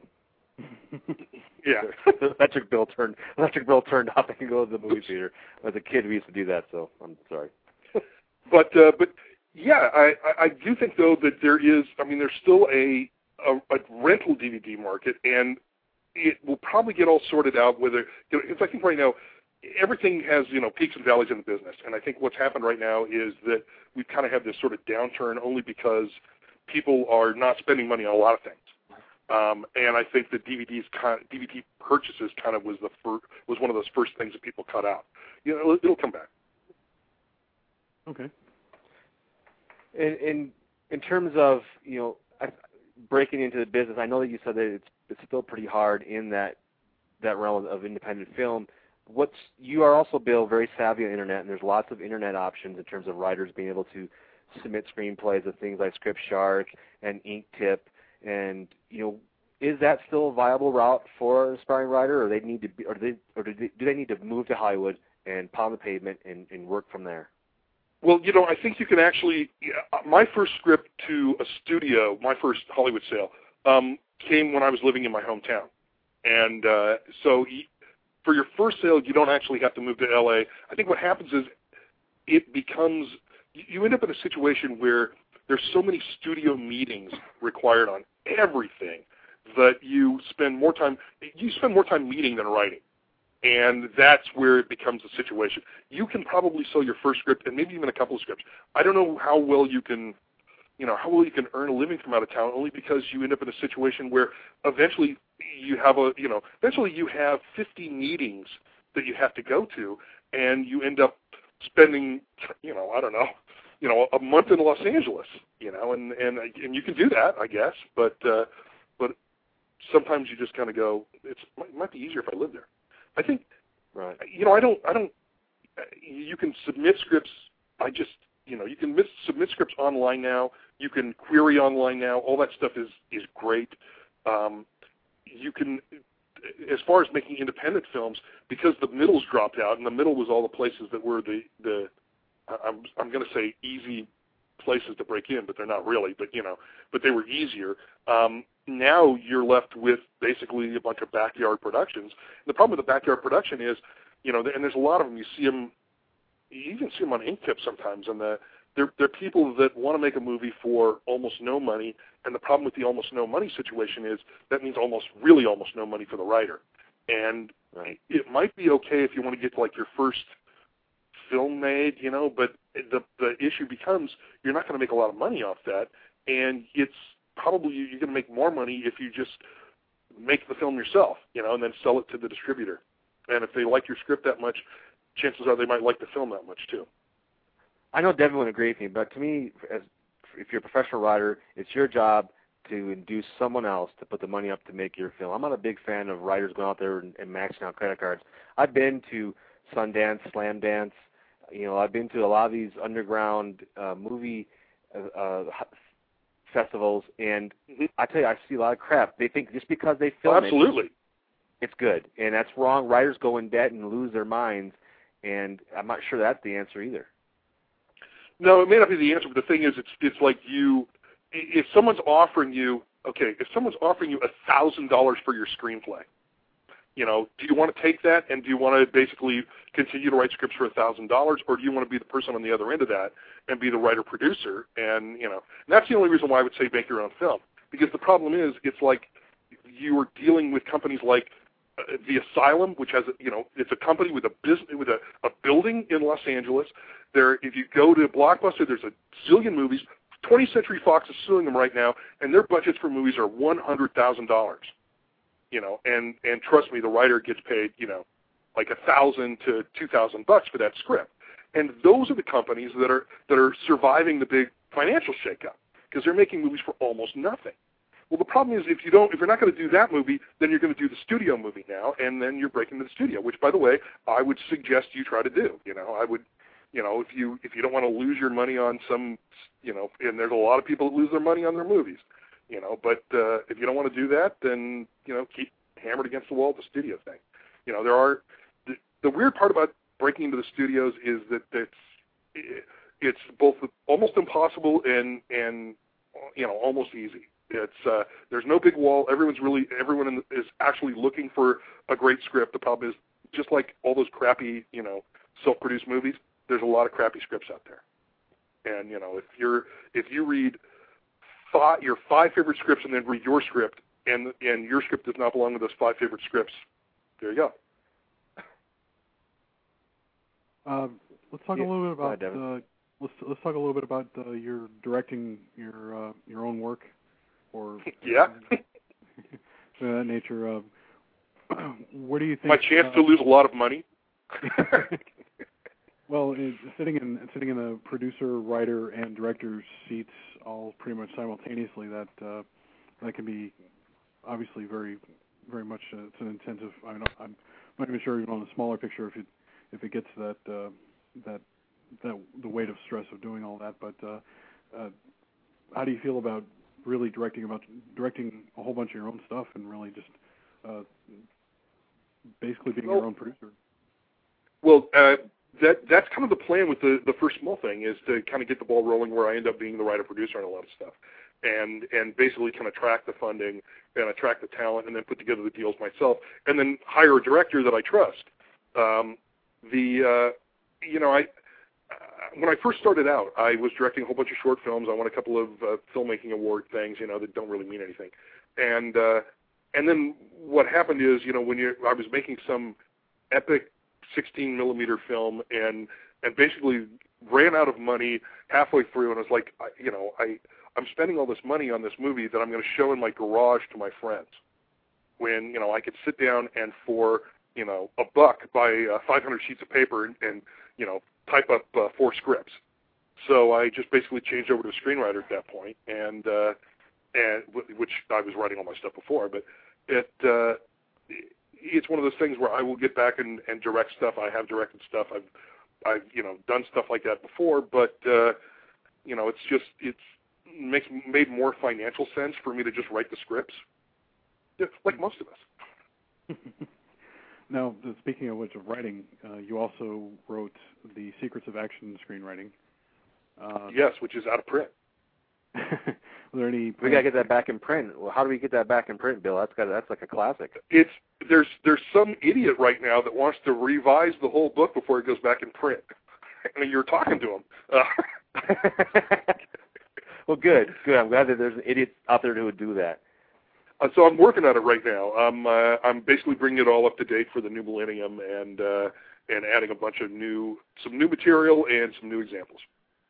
yeah,
the electric bill turned electric bill turned off. I can go to the movie theater. As a kid, we used to do that. So, I'm sorry.
but uh, but yeah, I I do think though that there is. I mean, there's still a a, a rental D V D market, and it will probably get all sorted out. Whether, you know, it's, I think right now, everything has, you know, peaks and valleys in the business. And I think what's happened right now is that we kind of have this sort of downturn only because people are not spending money on a lot of things. Um, and I think the D V Ds, kind of, D V D purchases kind of was the fir- was one of those first things that people cut out. You know, it'll, it'll come back.
Okay.
In in in terms of, you know, breaking into the business, I know that you said that it's it's still pretty hard in that that realm of independent film. What's you are also, Bill, very savvy on the internet, and there's lots of internet options in terms of writers being able to submit screenplays with things like ScriptShark and Inktip, and you know, is that still a viable route for an aspiring writer, or they need to be, or they or do they, do they need to move to Hollywood and pound the pavement and, and work from there?
Well, you know, I think you can actually. Yeah, my first script to a studio, my first Hollywood sale, um, came when I was living in my hometown, and uh, so for your first sale, you don't actually have to move to L A. I think what happens is it becomes you end up in a situation where there's so many studio meetings required on everything that you spend more time you spend more time meeting than writing. And that's where it becomes a situation. You can probably sell your first script and maybe even a couple of scripts. I don't know how well you can, you know, how well you can earn a living from out of town, only because you end up in a situation where eventually you have a, you know, eventually you have fifty meetings that you have to go to, and you end up spending, you know, I don't know, you know, a month in Los Angeles, you know, and and and you can do that, I guess, but uh, but sometimes you just kind of go, it's it might be easier if I lived there. I think,
right.
you know, I don't, I don't, you can submit scripts, I just, you know, you can miss, submit scripts online now, you can query online now, all that stuff is, is great. Um, you can, as far as making independent films, because the middle's dropped out, and the middle was all the places that were the, the I'm, I'm going to say easy places to break in, but they're not really, but, you know, but they were easier. Um, now you're left with basically a bunch of backyard productions. And the problem with the backyard production is, you know, and there's a lot of them. You see them, you even see them on Inktip sometimes, and the, they're, they're people that want to make a movie for almost no money, and the problem with the almost no money situation is that means almost, really almost no money for the writer. And
right.
it might be okay if you want to get to, like, your first film made, you know, but the the issue becomes you're not going to make a lot of money off that, and it's probably you're going to make more money if you just make the film yourself, you know, and then sell it to the distributor. And if they like your script that much, chances are they might like the film that much too.
I know Devin would agree with me, but to me, as if you're a professional writer, it's your job to induce someone else to put the money up to make your film. I'm not a big fan of writers going out there and, and maxing out credit cards. I've been to Sundance, Slam Dance. You know, I've been to a lot of these underground uh, movie uh, uh, festivals, and mm-hmm. I tell you, I see a lot of crap. They think just because they film
oh, absolutely.
it, it's good, and that's wrong. Writers go in debt and lose their minds, and I'm not sure that's the answer either.
No, it may not be the answer, but the thing is, it's it's like you, if someone's offering you, okay, if someone's offering you a thousand dollars for your screenplay, you know, do you want to take that and do you want to basically continue to write scripts for a thousand dollars, or do you want to be the person on the other end of that and be the writer-producer? And, you know, and that's the only reason why I would say make your own film. Because the problem is, it's like you are dealing with companies like uh, The Asylum, which has, a, you know, it's a company with a business, with a, a building in Los Angeles. There, if you go to Blockbuster, there's a zillion movies. twentieth Century Fox is suing them right now, and their budgets for movies are one hundred thousand dollars. You know, and, and trust me, the writer gets paid, you know, like a thousand to two thousand bucks for that script. And those are the companies that are that are surviving the big financial shakeup because they're making movies for almost nothing. Well, the problem is if you don't, if you're not going to do that movie, then you're going to do the studio movie now, and then you're breaking the studio. Which, by the way, I would suggest you try to do. You know, I would, you know, if you if you don't want to lose your money on some, you know, and there's a lot of people that lose their money on their movies. You know, but uh, if you don't want to do that, then, you know, keep hammered against the wall with the studio thing. You know, there are the, the weird part about breaking into the studios is that it's it's both almost impossible and and you know almost easy. It's uh, there's no big wall. Everyone's really everyone in, is actually looking for a great script. The problem is just like all those crappy you know self-produced movies. There's a lot of crappy scripts out there, and you know if you're if you read Five, your five favorite scripts and then read your script, and and your script does not belong to those five favorite scripts, there you go.
Um, let's talk yeah. a little bit about
ahead,
uh, let's let's talk a little bit about uh, your directing your uh, your own work, or
yeah,
that nature. Uh, where do you think
my chance
uh,
to lose a lot of money?
Well, it, sitting in sitting in the producer, writer, and director seats all pretty much simultaneously, that uh, that can be obviously very, very much. Uh, it's an intensive. I mean, I'm not even sure even on the smaller picture if it if it gets that uh, that that the weight of stress of doing all that. But uh, uh, how do you feel about really directing about directing a whole bunch of your own stuff and really just uh, basically being well, your own producer?
Well. Uh, That that's kind of the plan with the, the first small thing is to kind of get the ball rolling where I end up being the writer producer on a lot of stuff, and and basically kind of track the funding and attract the talent and then put together the deals myself and then hire a director that I trust. Um, the uh, you know I uh, when I first started out I was directing a whole bunch of short films. I won a couple of uh, filmmaking award things you know that don't really mean anything, and uh, and then what happened is you know when you I was making some epic sixteen millimeter film and and basically ran out of money halfway through and was like, I, you know, I, I'm spending all this money on this movie that I'm going to show in my garage to my friends when, you know, I could sit down and for, you know, a buck buy uh, five hundred sheets of paper and, and you know, type up uh, four scripts. So I just basically changed over to a screenwriter at that point, and, uh, and which I was writing all my stuff before, but it, uh, it's one of those things where I will get back and, and direct stuff. I have directed stuff. I've, I've, you know, done stuff like that before, but, uh, you know, it's just, it's makes made more financial sense for me to just write the scripts, yeah, like most of us.
Now, speaking of which of writing, uh, you also wrote The Secrets of Action Screenwriting. Uh,
yes, which is out of print.
Were there any?
We gotta get that back in print. Well, how do we get that back in print, Bill? That's got that's like a classic.
It's there's there's some idiot right now that wants to revise the whole book before it goes back in print. I mean, you're talking to him. Uh,
well, good, good. I'm glad that there's an idiot out there who would do that.
Uh, so I'm working on it right now. I'm uh, I'm basically bringing it all up to date for the new millennium and uh, and adding a bunch of new some new material and some new examples.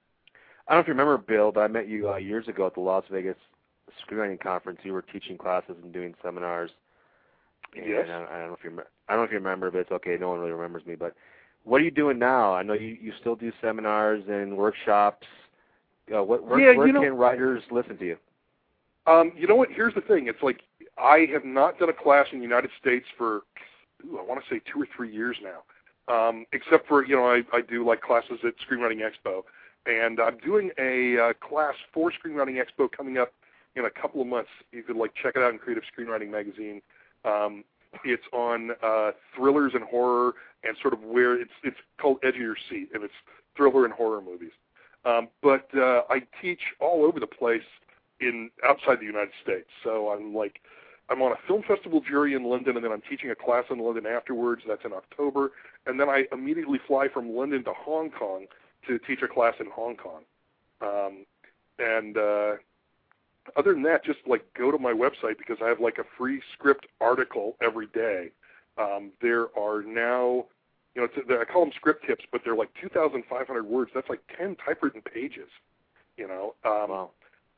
I don't know if you remember, Bill, but I met you uh, years ago at the Las Vegas Screenwriting Conference. You were teaching classes and doing seminars. And
yes.
I, I don't know if you rem- I don't know if you remember, but it's okay. No one really remembers me. But what are you doing now? I know you, you still do seminars and workshops. Uh, what, where
yeah,
where
you know,
can writers listen to you?
Um, you know what? Here's the thing. It's like I have not done a class in the United States for, ooh, I want to say two or three years now, um, except for, you know, I, I do like classes at Screenwriting Expo. And I'm doing a uh, class for Screenwriting Expo coming up in a couple of months. You could, like, check it out in Creative Screenwriting Magazine. Um, it's on uh, thrillers and horror and sort of where it's it's called Edge of Your Seat, and it's thriller and horror movies. Um, but uh, I teach all over the place in outside the United States. So I'm like, I'm on a film festival jury in London, and then I'm teaching a class in London afterwards. That's in October. And then I immediately fly from London to Hong Kong to teach a class in Hong Kong. Um, and uh, other than that, just like go to my website because I have like a free script article every day. Um, there are now, you know, it's, I call them script tips, but they're like two thousand five hundred words. That's like ten typewritten pages, you know. Um,
wow.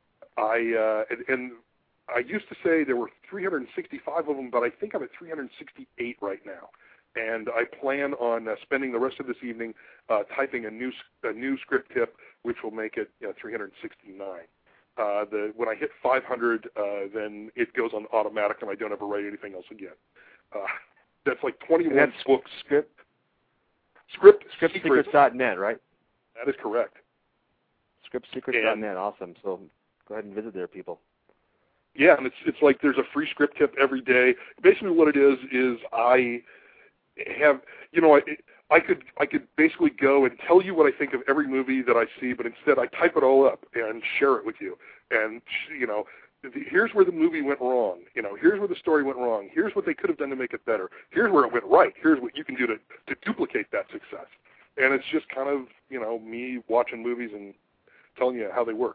I uh, and, and I used to say there were three hundred sixty-five of them, but I think I'm at three hundred sixty-eight right now. And I plan on uh, spending the rest of this evening uh, typing a new a new script tip, which will make it you know, three hundred sixty-nine. Uh, the when I hit five hundred, uh, then it goes on automatic, and I don't ever write anything else again. Uh, that's like twenty-one
that's
books.
Script.
Script.
Script Secrets dot net, right?
That is correct.
Script Secrets dot net, awesome. So go ahead and visit there, people.
Yeah, and it's it's like there's a free script tip every day. Basically, what it is is I have you know I I could I could basically go and tell you what I think of every movie that I see, but instead I type it all up and share it with you. And you know, here's where the movie went wrong. You know, here's where the story went wrong. Here's what they could have done to make it better. Here's where it went right. Here's what you can do to to duplicate that success. And it's just kind of you know me watching movies and telling you how they work.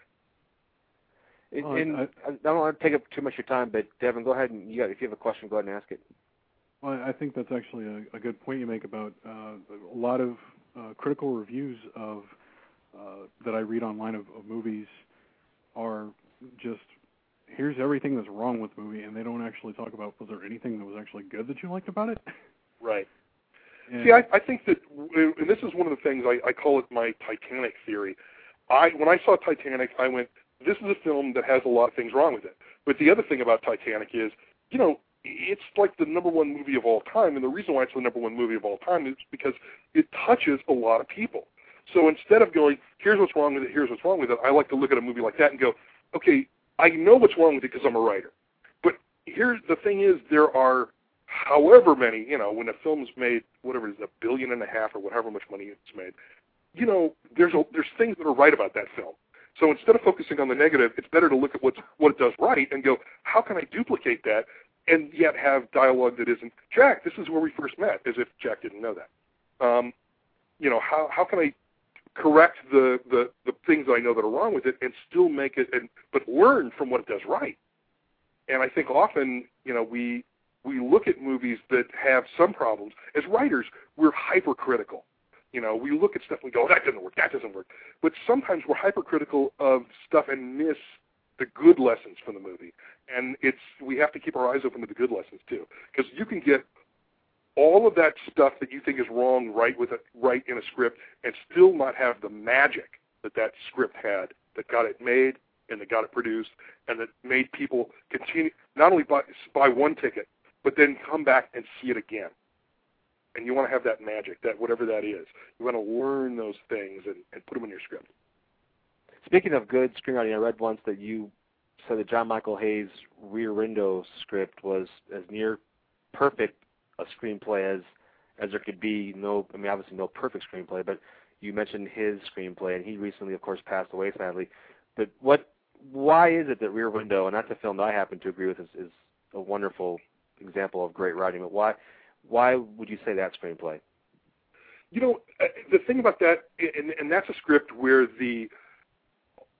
And, and I, I don't want to take up too much of your time, but Devin, go ahead and you got, if you have a question, go ahead and ask it.
Well, I think that's actually a, a good point you make about uh, a lot of uh, critical reviews of uh, that I read online of, of movies are just here's everything that's wrong with the movie, and they don't actually talk about was there anything that was actually good that you liked about it.
Right.
And
See, I, I think that, and this is one of the things I, I call it my Titanic theory. I when I saw Titanic, I went, this is a film that has a lot of things wrong with it. But the other thing about Titanic is, you know, it's like the number one movie of all time, and the reason why it's the number one movie of all time is because it touches a lot of people. So instead of going, here's what's wrong with it, here's what's wrong with it, I like to look at a movie like that and go, okay, I know what's wrong with it because I'm a writer. But here's the thing is, there are however many, you know, when a film's made, whatever it is, a billion and a half or whatever much money it's made, you know, there's a, there's things that are right about that film. So instead of focusing on the negative, it's better to look at what's, what it does right and go, how can I duplicate that and yet have dialogue that isn't, Jack, this is where we first met, as if Jack didn't know that. Um, you know, how how can I correct the, the, the things that I know that are wrong with it and still make it, and but learn from what it does right? And I think often, you know, we we look at movies that have some problems. As writers, we're hypercritical. You know, we look at stuff and we go, that doesn't work, that doesn't work. But sometimes we're hypercritical of stuff and miss the good lessons from the movie. And it's we have to keep our eyes open to the good lessons, too. Because you can get all of that stuff that you think is wrong right with it, right in a script and still not have the magic that that script had that got it made and that got it produced and that made people continue, not only buy, buy one ticket, but then come back and see it again. And you want to have that magic, that whatever that is. You want to learn those things and, and put them in your script.
Speaking of good screenwriting, I read once that you said that John Michael Hayes' Rear Window script was as near perfect a screenplay as as there could be. No, I mean, obviously no perfect screenplay, but you mentioned his screenplay, and he recently, of course, passed away, sadly. But what, why is it that Rear Window, and that's a film that I happen to agree with, is, is a wonderful example of great writing, but why why would you say that screenplay?
You know, the thing about that, and, and that's a script where the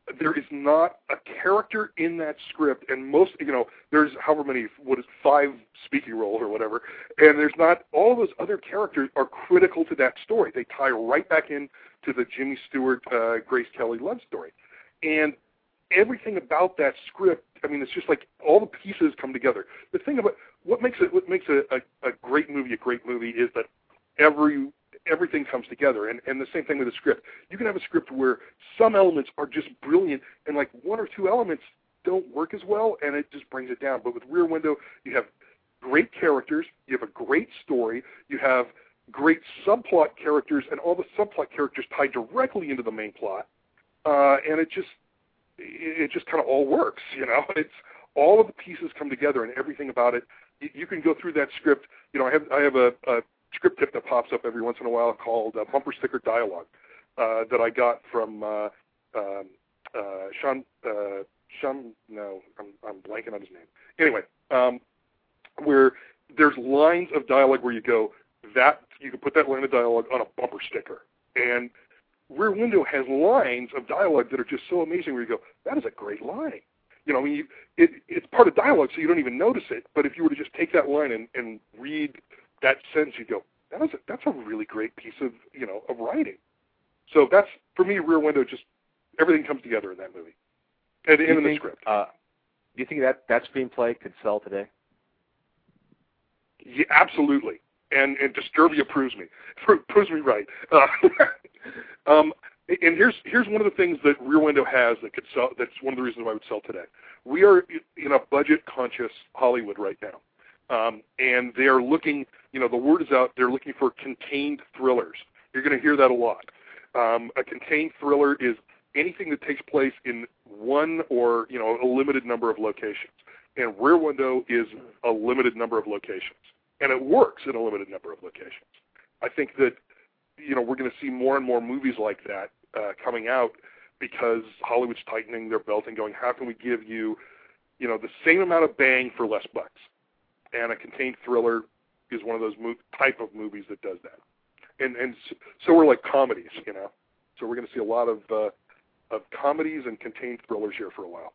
there is not a character in that script, and most, you know, there's however many, what is five speaking roles or whatever, and there's not, all of those other characters are critical to that story. They tie right back in to the Jimmy Stewart, uh, Grace Kelly love story. And everything about that script, I mean, it's just like all the pieces come together. The thing about, what makes it, what makes a, a, a great movie a great movie is that every everything comes together, and, and the same thing with a script. You can have a script where some elements are just brilliant, and like one or two elements don't work as well, and it just brings it down. But with Rear Window, you have great characters, you have a great story, you have great subplot characters, and all the subplot characters tie directly into the main plot, uh, and it just it just kind of all works, you know. It's all of the pieces come together, and everything about it. You, you can go through that script. You know, I have I have a, a script tip that pops up every once in a while called uh, Bumper Sticker Dialogue uh, that I got from uh, um, uh, Sean, uh, Sean, no, I'm, I'm blanking on his name. Anyway, um, where there's lines of dialogue where you go, that you can put that line of dialogue on a bumper sticker. And Rear Window has lines of dialogue that are just so amazing where you go, that is a great line. You know, I mean, you, it, it's part of dialogue, so you don't even notice it. But if you were to just take that line and, and read that sentence, you go, that is a, that's a really great piece of, you know, of writing. So that's, for me, Rear Window, just everything comes together in that movie and, and in
think,
the script.
Uh, do you think that that screenplay could sell today?
Yeah, absolutely. And and Disturbia proves me proves me right. Uh, um, and here's here's one of the things that Rear Window has that could sell. That's one of the reasons why it would sell today. We are in a budget-conscious Hollywood right now. Um, and they are looking, you know, the word is out, they're looking for contained thrillers. You're going to hear that a lot. Um, a contained thriller is anything that takes place in one or, you know, a limited number of locations. And Rear Window is a limited number of locations. And it works in a limited number of locations. I think that, you know, we're going to see more and more movies like that uh, coming out because Hollywood's tightening their belt and going, how can we give you, you know, the same amount of bang for less bucks? And a contained thriller is one of those mo- type of movies that does that. And and so we're like comedies, you know. So we're going to see a lot of uh, of comedies and contained thrillers here for a while.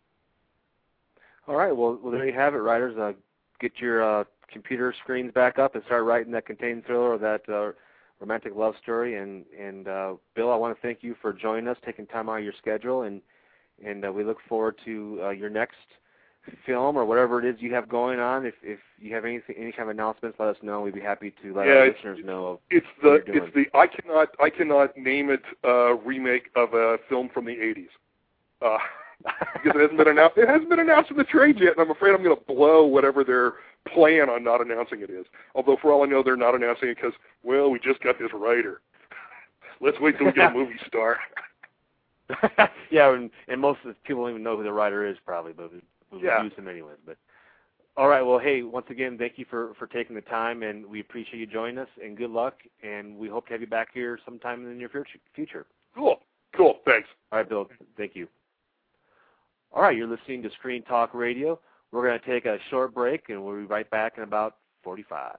All right. Well, well there you have it, writers. Uh, get your uh, computer screens back up and start writing that contained thriller or that uh, romantic love story. And and uh, Bill, I want to thank you for joining us, taking time out of your schedule, and and uh, we look forward to uh, your next film or whatever it is you have going on. If if you have anything, any kind of announcements, let us know. We'd be happy to let
yeah,
our
it's,
listeners know. Of
it's
what
the
you're doing.
it's the I cannot I cannot name it uh, remake of a film from the eighties uh, because it hasn't been announced. It hasn't been announced in the trade yet, and I'm afraid I'm going to blow whatever their plan on not announcing it is. Although for all I know, they're not announcing it because well, we just got this writer. Let's wait till we get a movie star.
yeah, and, and most of the people don't even know who the writer is probably, but. We'll
yeah.
use them anyways. But all right, well, hey, once again, thank you for, for taking the time, and we appreciate you joining us, and good luck, and we hope to have you back here sometime in the near future.
Cool. Cool. Thanks.
All right, Bill, thank you. All right, you're listening to Screen Talk Radio. We're going to take a short break, and we'll be right back in about forty-five.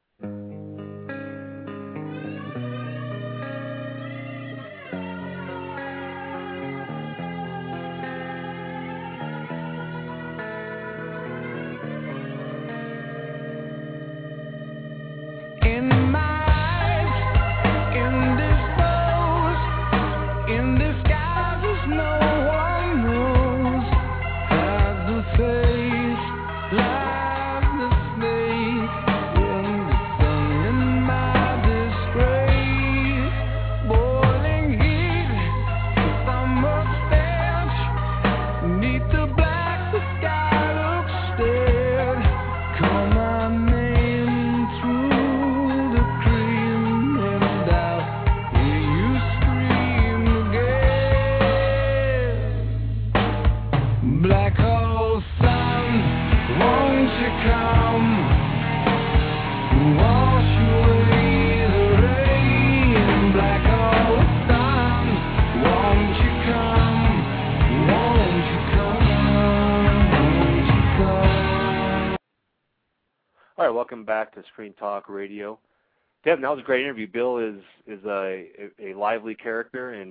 All right, welcome back to Screen Talk Radio. Devin, that was a great interview. Bill is is a, a lively character, and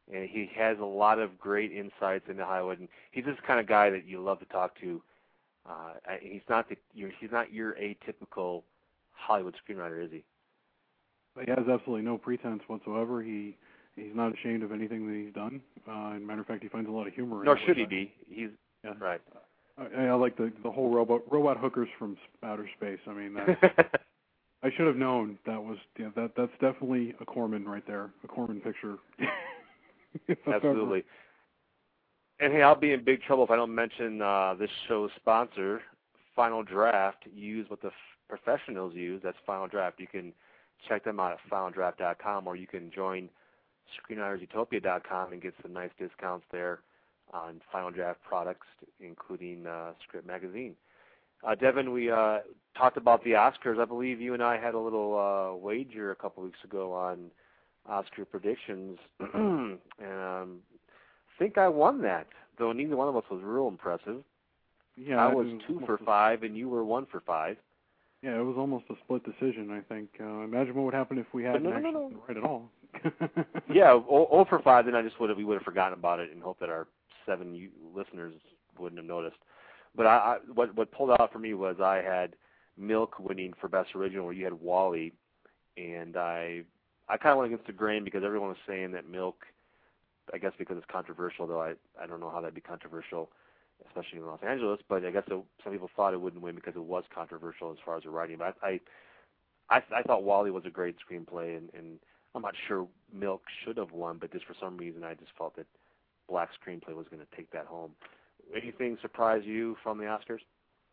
and he has a lot of great insights into Hollywood. And he's this kind of guy that you love to talk to. Uh, he's not the you're, he's not your atypical Hollywood screenwriter, is he?
He has absolutely no pretense whatsoever. He he's not ashamed of anything that he's done. Uh, as a matter of fact, he finds a lot of humor in
Nor
it.
should he be. He's
yeah.
right.
I, I like the the whole robot robot hookers from outer space. I mean, that's, I should have known that was yeah, that that's definitely a Corman right there, a Corman picture.
Absolutely. And hey, I'll be in big trouble if I don't mention uh, this show's sponsor, Final Draft. Use what the f- professionals use. That's Final Draft. You can check them out at final draft dot com, or you can join screenwriters utopia dot com and get some nice discounts there on Final Draft products, including uh, Script Magazine. Uh, Devin, we uh, talked about the Oscars. I believe you and I had a little uh, wager a couple weeks ago on Oscar predictions, and um, I think I won that, though neither one of us was real impressive.
Yeah,
I was,
was
two for five, and you were one for five.
Yeah, it was almost a split decision, I think. Uh, imagine what would happen if we hadn't
no, no,
actually
no, no.
been right at all.
Yeah, oh for five, then I just would have we would have forgotten about it and hoped that our seven u- listeners wouldn't have noticed. But I, I, what what pulled out for me was I had Milk winning for Best Original, where you had Wall-E, and I I kind of went against the grain because everyone was saying that Milk, I guess because it's controversial, though I I don't know how that'd be controversial, especially in Los Angeles. But I guess it, some people thought it wouldn't win because it was controversial as far as the writing. But I I, I, I thought Wall-E was a great screenplay, and, and I'm not sure Milk should have won, but just for some reason I just felt that Black screenplay was going to take that home. Anything surprise you from the Oscars?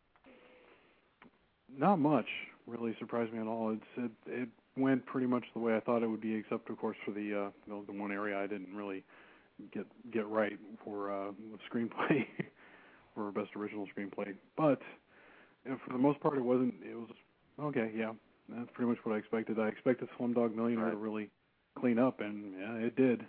Not much really surprised me at all. It's it, it went pretty much the way I thought it would be, except of course for the uh, the, the one area I didn't really get get right for uh, the screenplay for Best Original Screenplay. But you know, for the most part, it wasn't. It was okay. Yeah, that's pretty much what I expected. I expected Slumdog Millionaire
right.
to really clean up, and yeah, it did.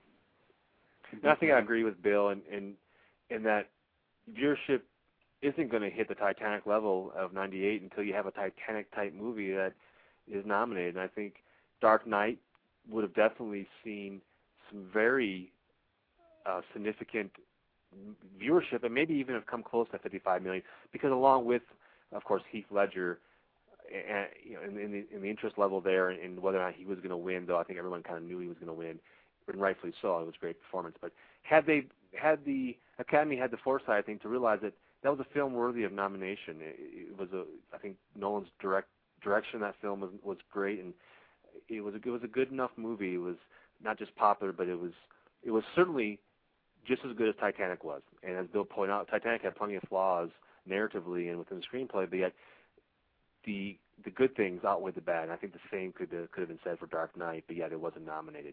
It
I think I agree with Bill in in, in that viewership isn't going to hit the Titanic level of ninety-eight until you have a Titanic-type movie that is nominated. And I think Dark Knight would have definitely seen some very uh, significant viewership, and maybe even have come close to fifty-five million. Because along with, of course, Heath Ledger, and you know, in, in the in the interest level there, and whether or not he was going to win, though I think everyone kind of knew he was going to win, and rightfully so. It was a great performance. But had they had the Academy had the foresight, I think, to realize that that was a film worthy of nomination. It, it was a, I think Nolan's direct direction of that film was was great, and it was a, it was a good enough movie. It was not just popular, but it was it was certainly just as good as Titanic was. And as Bill pointed out, Titanic had plenty of flaws narratively and within the screenplay, but yet the the good things outweighed the bad. And I think the same could uh, could have been said for Dark Knight, but yet it wasn't nominated.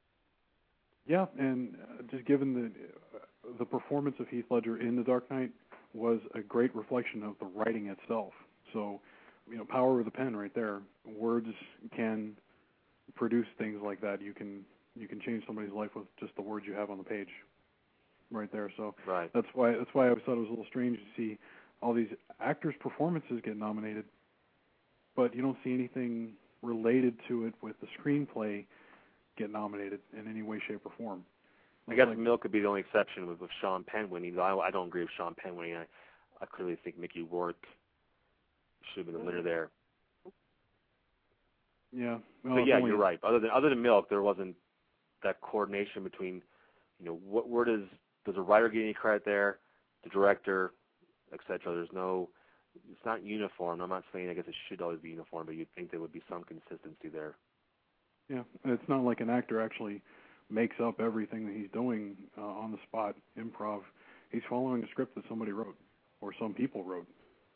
Yeah, and uh, just given the uh, the performance of Heath Ledger in The Dark Knight was a great reflection of the writing itself. So, you know, power of the pen right there. Words can produce things like that. You can you can change somebody's life with just the words you have on the page, right there. So
right.
that's why that's why I always thought it was a little strange to see all these actors' performances get nominated, but you don't see anything related to it with the screenplay get nominated in any way, shape, or form.
I guess
like,
Milk could be the only exception with, with Sean Penn winning. Though I, I don't agree with Sean Penn winning. I, I clearly think Mickey Rourke should have been the winner there.
Yeah, well,
but yeah,
only,
you're right. Other than other than Milk, there wasn't that coordination between, you know, what where does does a writer get any credit there, the director, et cetera. There's no, it's not uniform. I'm not saying I guess it should always be uniform, but you'd think there would be some consistency there.
Yeah, it's not like an actor actually makes up everything that he's doing uh, on the spot, improv. He's following a script that somebody wrote, or some people wrote.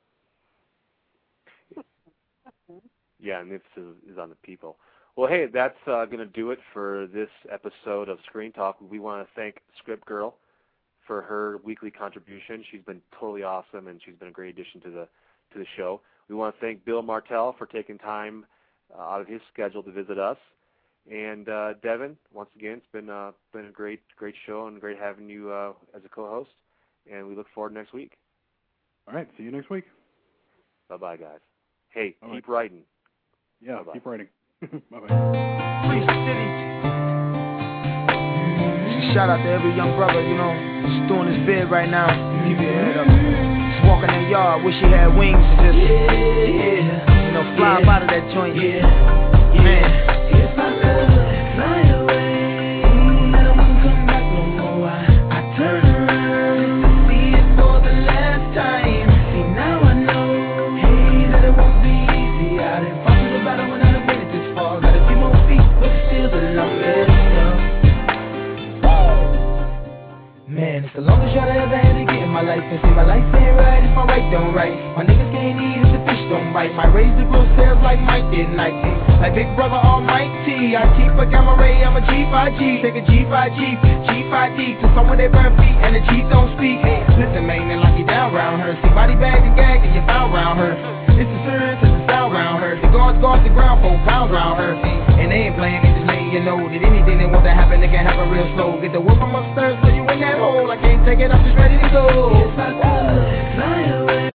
Yeah, and this is, is on the people. Well, hey, that's uh, going to do it for this episode of Screen Talk. We want to thank Script Girl for her weekly contribution. She's been totally awesome, and she's been a great addition to the to the show. We want to thank Bill Martell for taking time uh, out of his schedule to visit us. And uh, Devin, once again, it's been uh, been a great great show and great having you uh, as a co-host. And we look forward to next week.
All right, see you next week.
Bye bye, guys. Hey,
All
keep
right.
writing.
Yeah,
Bye-bye.
keep writing. Bye bye.
Free City. Shout out to every young brother, you know, just doing his bid right now. Keep your head up. Just walking that yard, wish he had wings to just, yeah, you know, fly out of that joint. Yeah, man.
If I could fly away, never come back no more. I, I turn around to see it for the last time. See now I know, hey, that it won't be easy. I didn't fight the battle when I done made it this far. Got a few more feet, but still the longest. Man, it's the longest shot I ever had to get in my life. And see, my life ain't right if my right don't right. My niggas can't eat if the fish don't bite. My raise the gross sales like Mike did night. Like Big Brother Almighty, I keep a gamma ray, I'm a G five G. Take a G five G, G five D to somewhere they burn feet and the G don't speak. Listen, man, they like you down round her. See, body bag and gag and you found round her. It's the serious, it's the sound round her. The guards guard the ground, four pounds round her. And they ain't playing, they just letting you know that anything they want to happen, they can happen real slow. Get the whip from upstairs so you in that hole. I can't take it, I'm just ready to go. If I could fly away.